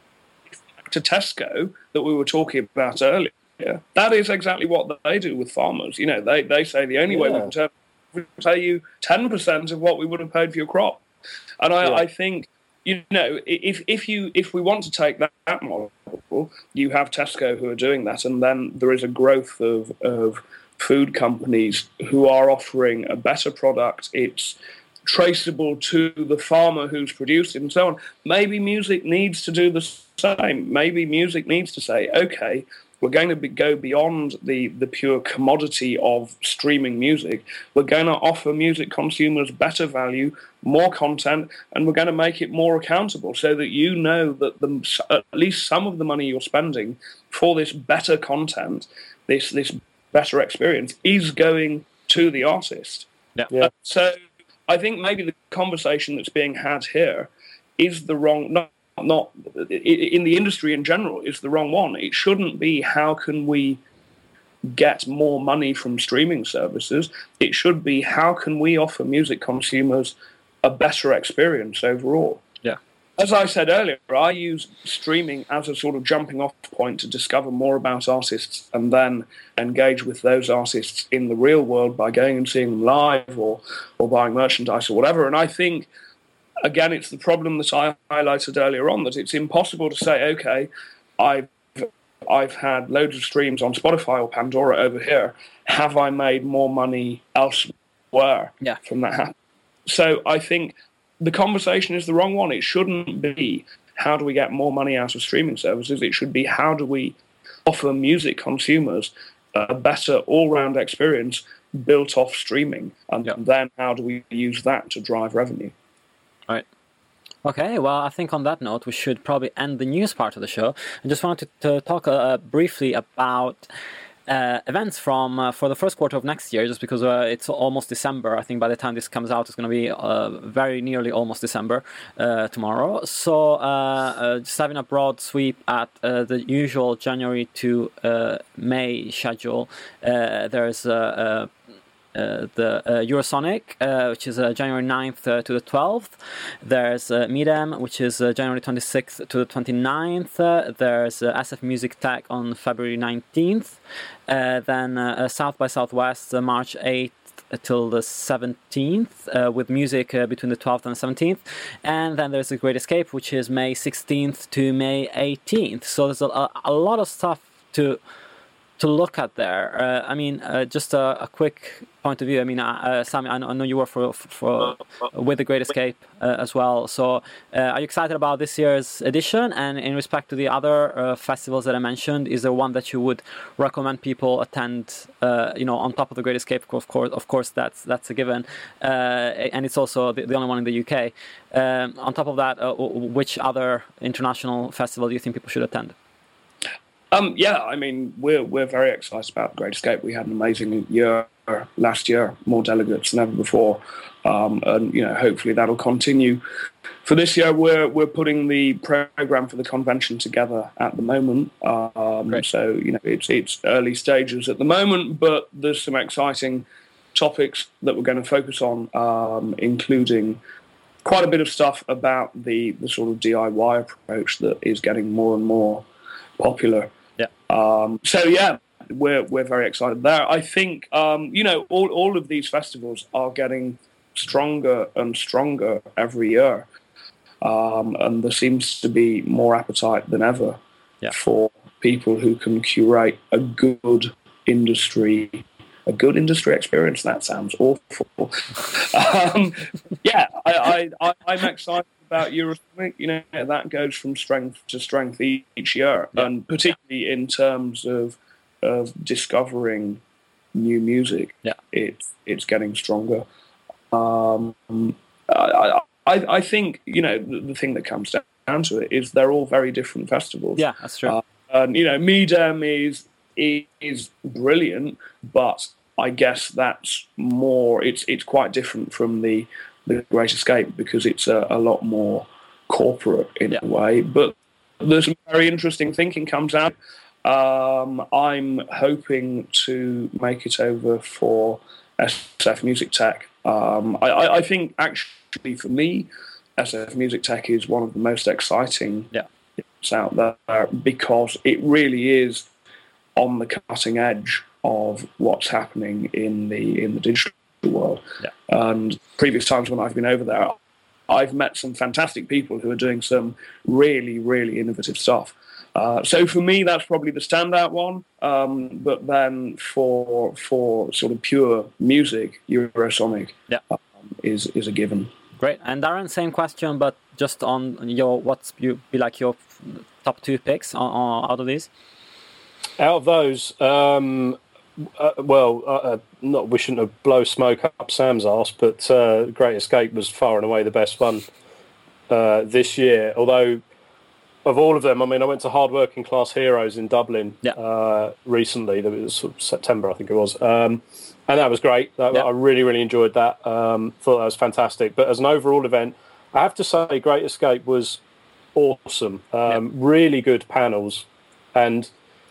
to Tesco that we were talking about earlier, that is exactly what they do with farmers. You know, they, they say the only way we Yeah. can turn we pay you ten percent of what we would have paid for your crop. And I, Yeah. I think, you know, if if you if we want to take that, that model, you have Tesco who are doing that, and then there is a growth of, of food companies who are offering a better product. It's traceable to the farmer who's produced it and so on. Maybe music needs to do the same. Maybe music needs to say, okay, we're going to be, go beyond the, the pure commodity of streaming music. We're going to offer music consumers better value, more content, and we're going to make it more accountable so that you know that the, at least some of the money you're spending for this better content, this this better experience, is going to the artist. Yeah. Yeah. Uh, so I think maybe the conversation that's being had here is the wrong... Not, not in the industry in general is the wrong one. It shouldn't be how can we get more money from streaming services. It should be how can we offer music consumers a better experience overall. Yeah. As I said earlier, I use streaming as a sort of jumping off point to discover more about artists and then engage with those artists in the real world by going and seeing them live or or buying merchandise or whatever. And I think again, it's the problem that I highlighted earlier on, that it's impossible to say, okay, I've, I've had loads of streams on Spotify or Pandora over here. Have I made more money elsewhere Yeah. from that? So I think the conversation is the wrong one. It shouldn't be how do we get more money out of streaming services. It should be how do we offer music consumers a better all-round experience built off streaming. And Yeah. then how do we use that to drive revenue? Right. Okay, well, I think on that note, we should probably end the news part of the show. I just wanted to, to talk uh, briefly about uh, events from uh, for the first quarter of next year, just because uh, it's almost December. I think by the time this comes out, it's going to be uh, very nearly almost December uh, tomorrow. So uh, uh, just having a broad sweep at uh, the usual January to uh, May schedule. Uh, there's a uh, uh, Uh, the uh, Eurosonic, uh, which is uh, January ninth uh, to the twelfth. There's uh, Midem, which is uh, January twenty-sixth to the twenty-ninth. Uh, there's uh, S F Music Tech on February nineteenth. Uh, then uh, uh, South by Southwest, uh, March eighth till the seventeenth, uh, with music uh, between the twelfth and the seventeenth. And then there's The Great Escape, which is May sixteenth to May eighteenth. So there's a, a lot of stuff to to look at there. Uh, I mean, uh, just a, a quick point of view. I mean, uh, uh, Sammy, I know, I know you were for, for with The Great Escape uh, as well. So, uh, are you excited about this year's edition? And in respect to the other uh, festivals that I mentioned, is there one that you would recommend people attend? Uh, you know, on top of The Great Escape, of course, of course, that's that's a given, uh, and it's also the, the only one in the U K. Um, on top of that, uh, which other international festival do you think people should attend? Um, yeah, I mean, we're we're very excited about The Great Escape. We had an amazing year last year, more delegates than ever before, um, and you know, hopefully that'll continue. For this year, we're we're putting the program for the convention together at the moment. Um, so you know, it's it's early stages at the moment, but there's some exciting topics that we're going to focus on, um, including quite a bit of stuff about the the sort of D I Y approach that is getting more and more popular. Yeah. Um, so yeah, we're we're very excited there. I think um, you know, all all of these festivals are getting stronger and stronger every year. Um, and there seems to be more appetite than ever yeah. for people who can curate a good industry, a good industry experience. That sounds awful. um, yeah, I, I, I, I'm excited about Eurosonic. You know, that goes from strength to strength each year, yeah. and particularly in terms of of discovering new music. Yeah, it's it's getting stronger. Um, I, I, I, I think, you know, the, the thing that comes down to it is they're all very different festivals. Yeah, that's true. Uh, and, you know, Midem is, is brilliant, but I guess that's more, it's it's quite different from the, the Great Escape because it's a, a lot more corporate in yeah. a way. But there's some very interesting thinking comes out. Um, I'm hoping to make it over for S F Music Tech. Um, I, I think actually for me, S F Music Tech is one of the most exciting yeah. things out there because it really is on the cutting edge of what's happening in the in the digital world. Yeah. And previous times when I've been over there, I've met some fantastic people who are doing some really, really innovative stuff. Uh, so for me, that's probably the standout one. Um, but then for for sort of pure music, Eurosonic yeah. um, is is a given. Great. And Darren, same question, but just on your what's you be like your top two picks on, on, out of these? Out of those, um, uh, well, uh, not we shouldn't have blow smoke up Sam's arse, but uh, Great Escape was far and away the best one uh, this year. Although. Of all of them, I mean, I went to Hard Working Class Heroes in Dublin yeah. uh, recently. That was sort of September, I think it was, um, and that was great. That, yeah. I really, really enjoyed that. Um, thought that was fantastic. But as an overall event, I have to say, Great Escape was awesome. Um, yeah. Really good panels, and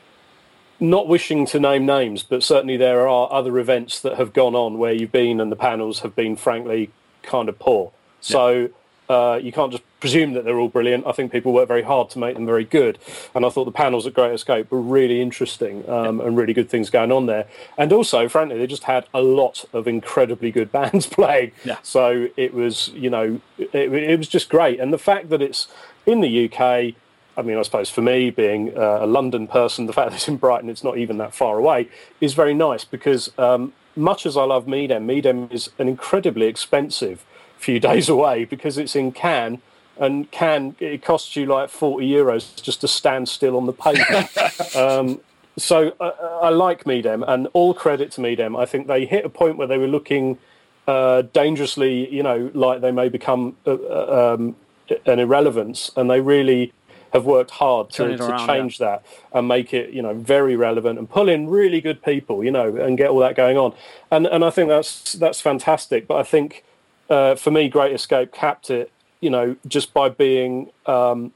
not wishing to name names, but certainly there are other events that have gone on where you've been, and the panels have been, frankly, kind of poor. So. Yeah. Uh, you can't just presume that they're all brilliant. I think people work very hard to make them very good. And I thought the panels at Great Escape were really interesting um, and really good things going on there. And also, frankly, they just had a lot of incredibly good bands playing. Yeah. So it was, you know, it, it was just great. And the fact that it's in the U K, I mean, I suppose for me, being uh, a London person, the fact that it's in Brighton, it's not even that far away, is very nice because um, much as I love Midem, Midem is an incredibly expensive few days away because it's in Cannes, and Cannes, it costs you like forty euros just to stand still on the pavement. um, so uh, I like Midem, and all credit to Midem. I think they hit a point where they were looking uh, dangerously, you know, like they may become uh, um, an irrelevance, and they really have worked hard to, to around, change yeah. that and make it, you know, very relevant and pull in really good people, you know, and get all that going on. And and I think that's that's fantastic. But I think. Uh, for me, Great Escape capped it, you know, just by being um,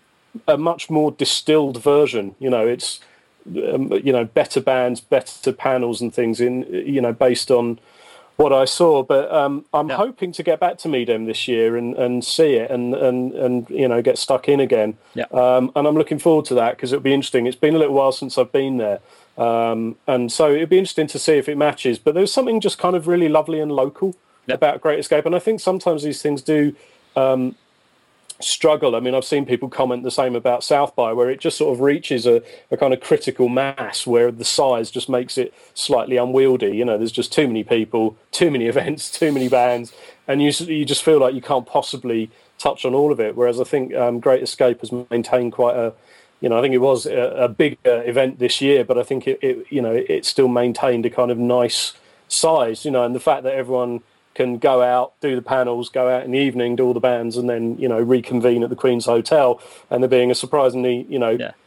a much more distilled version. You know, it's, um, you know, better bands, better panels and things in, you know, based on what I saw. But um, I'm yeah. hoping to get back to Midem this year and, and see it and, and, and, you know, get stuck in again. Yeah. Um, and I'm looking forward to that because it'll be interesting. It's been a little while since I've been there. Um, and so it'd be interesting to see if it matches. But there's something just kind of really lovely and local about Great Escape, and I think sometimes these things do um, struggle. I mean, I've seen people comment the same about South by, where it just sort of reaches a, a kind of critical mass where the size just makes it slightly unwieldy. You know, there's just too many people, too many events, too many bands, and you you just feel like you can't possibly touch on all of it. Whereas I think um, Great Escape has maintained quite a, you know, I think it was a, a big uh, event this year, but I think it, it you know, it still maintained a kind of nice size. You know, and the fact that everyone can go out, do the panels, go out in the evening, do all the bands, and then, you know, reconvene at the Queen's Hotel, and there being a surprisingly, you know, yeah.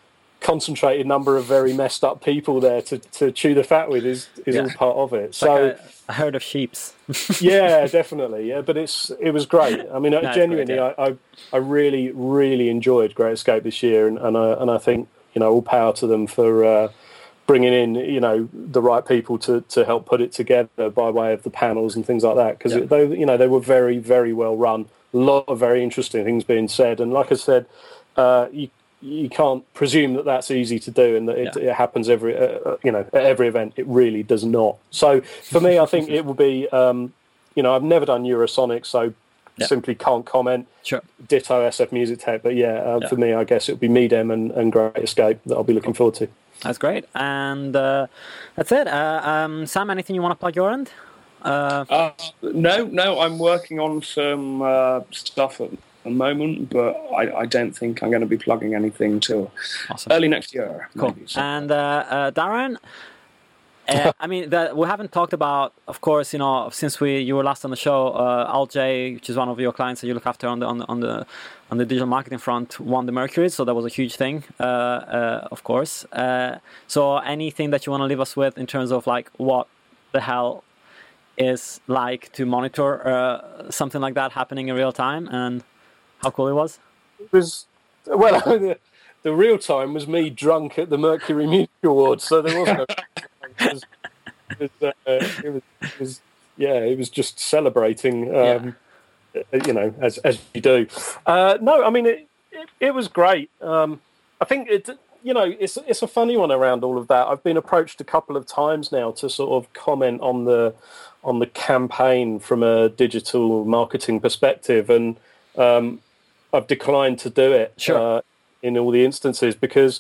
concentrated number of very messed up people there to, to chew the fat with is is Yeah. all part of it. It's So like a, a herd of sheeps. yeah, definitely. Yeah, but it's it was great. I mean, it's genuinely, great, I, I I really really enjoyed Great Escape this year, and, and I and I think you know all power to them for uh, bringing in you know the right people to, to help put it together by way of the panels and things like that. Because Yeah. they you know they were very very well run. A lot of very interesting things being said, and like I said, uh, you. You can't presume that that's easy to do, and that it, Yeah. it happens every, uh, you know, at every event. It really does not. So for me, I think it will be, um, you know, I've never done Eurosonic, so Yeah. simply can't comment. Sure. Ditto S F Music Tech, but yeah, uh, Yeah. for me, I guess it'll be Medem and, and Great Escape that I'll be looking forward to. That's great. And uh, that's it. Uh, um, Sam, anything you want to plug your end? Uh, Uh, no, no, I'm working on some uh, stuff at the moment, but I, I don't think I'm going to be plugging anything till awesome. early next year. Cool. Maybe, so. And uh, uh, Darren, uh, I mean, the, we haven't talked about, of course, you know, since we you were last on the show, uh, Al J, which is one of your clients that you look after on the on the on the, on the digital marketing front, won the Mercury, so that was a huge thing, uh, uh, of course. Uh, so anything that you want to leave us with in terms of like what the hell is like to monitor uh, something like that happening in real time, and how cool it was? It was, well, the, the real time was me drunk at the Mercury Music Awards, so there was no. It was, it was, uh, it was, it was yeah, it was just celebrating, um, you know, as as you do. Uh, no, I mean it, it. It was great. Um, I think it. You know, it's it's a funny one around all of that. I've been approached a couple of times now to sort of comment on the on the campaign from a digital marketing perspective, and um, I've declined to do it Sure. uh, in all the instances because.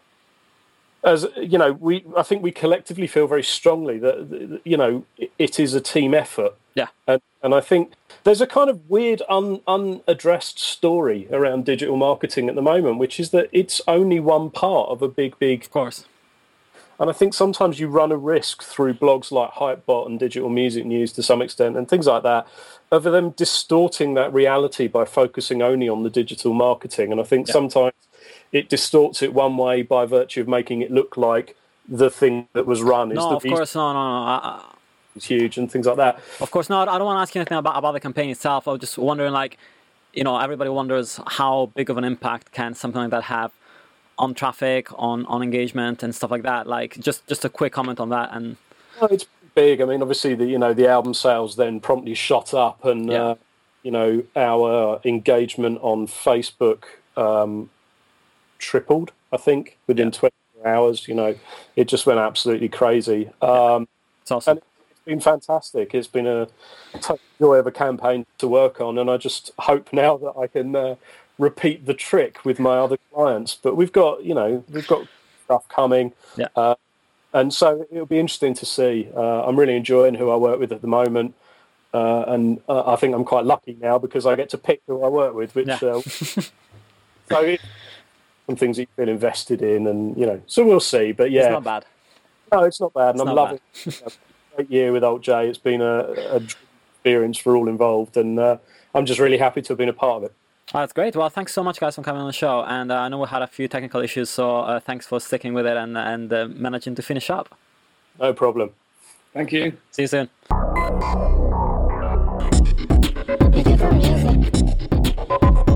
As you know, we I think we collectively feel very strongly that you know it is a team effort. Yeah. And, and I think there's a kind of weird un, unaddressed story around digital marketing at the moment, which is that it's only one part of a big, big. Of course. And I think sometimes you run a risk through blogs like Hypebot and Digital Music News to some extent and things like that, of them distorting that reality by focusing only on the digital marketing. And I think Yeah. sometimes it distorts it one way by virtue of making it look like the thing that was run is No, the of course, no, no, no. I, is huge and things like that. Of course, no, I don't want to ask you anything about, about the campaign itself. I was just wondering, like, you know, everybody wonders how big of an impact can something like that have on traffic, on, on engagement and stuff like that. Like, just, just a quick comment on that. And Well, it's big. I mean, obviously, the you know the album sales then promptly shot up, and Yeah. uh, you know our engagement on Facebook um, tripled. I think within Yeah. twenty-four hours. You know, it just went absolutely crazy. Um, it's awesome. And it's been fantastic. It's been a total joy of a campaign to work on, and I just hope now that I can uh, repeat the trick with my other clients. But we've got, you know, we've got stuff coming, Yeah. uh, and so it'll be interesting to see. Uh, I'm really enjoying who I work with at the moment, uh, and uh, I think I'm quite lucky now because I get to pick who I work with. Which Yeah. uh, so it's some things that you feel invested in, and you know, so we'll see. But yeah, It's not bad. no, it's not bad, and It's I'm not loving it. A great year with Alt J. It's been a, a experience for all involved, and uh, I'm just really happy to have been a part of it. Oh, that's great. Well, thanks so much, guys, for coming on the show. And uh, I know we had a few technical issues, so uh, thanks for sticking with it and, and uh, managing to finish up. No problem. Thank you. See you soon. Digital music.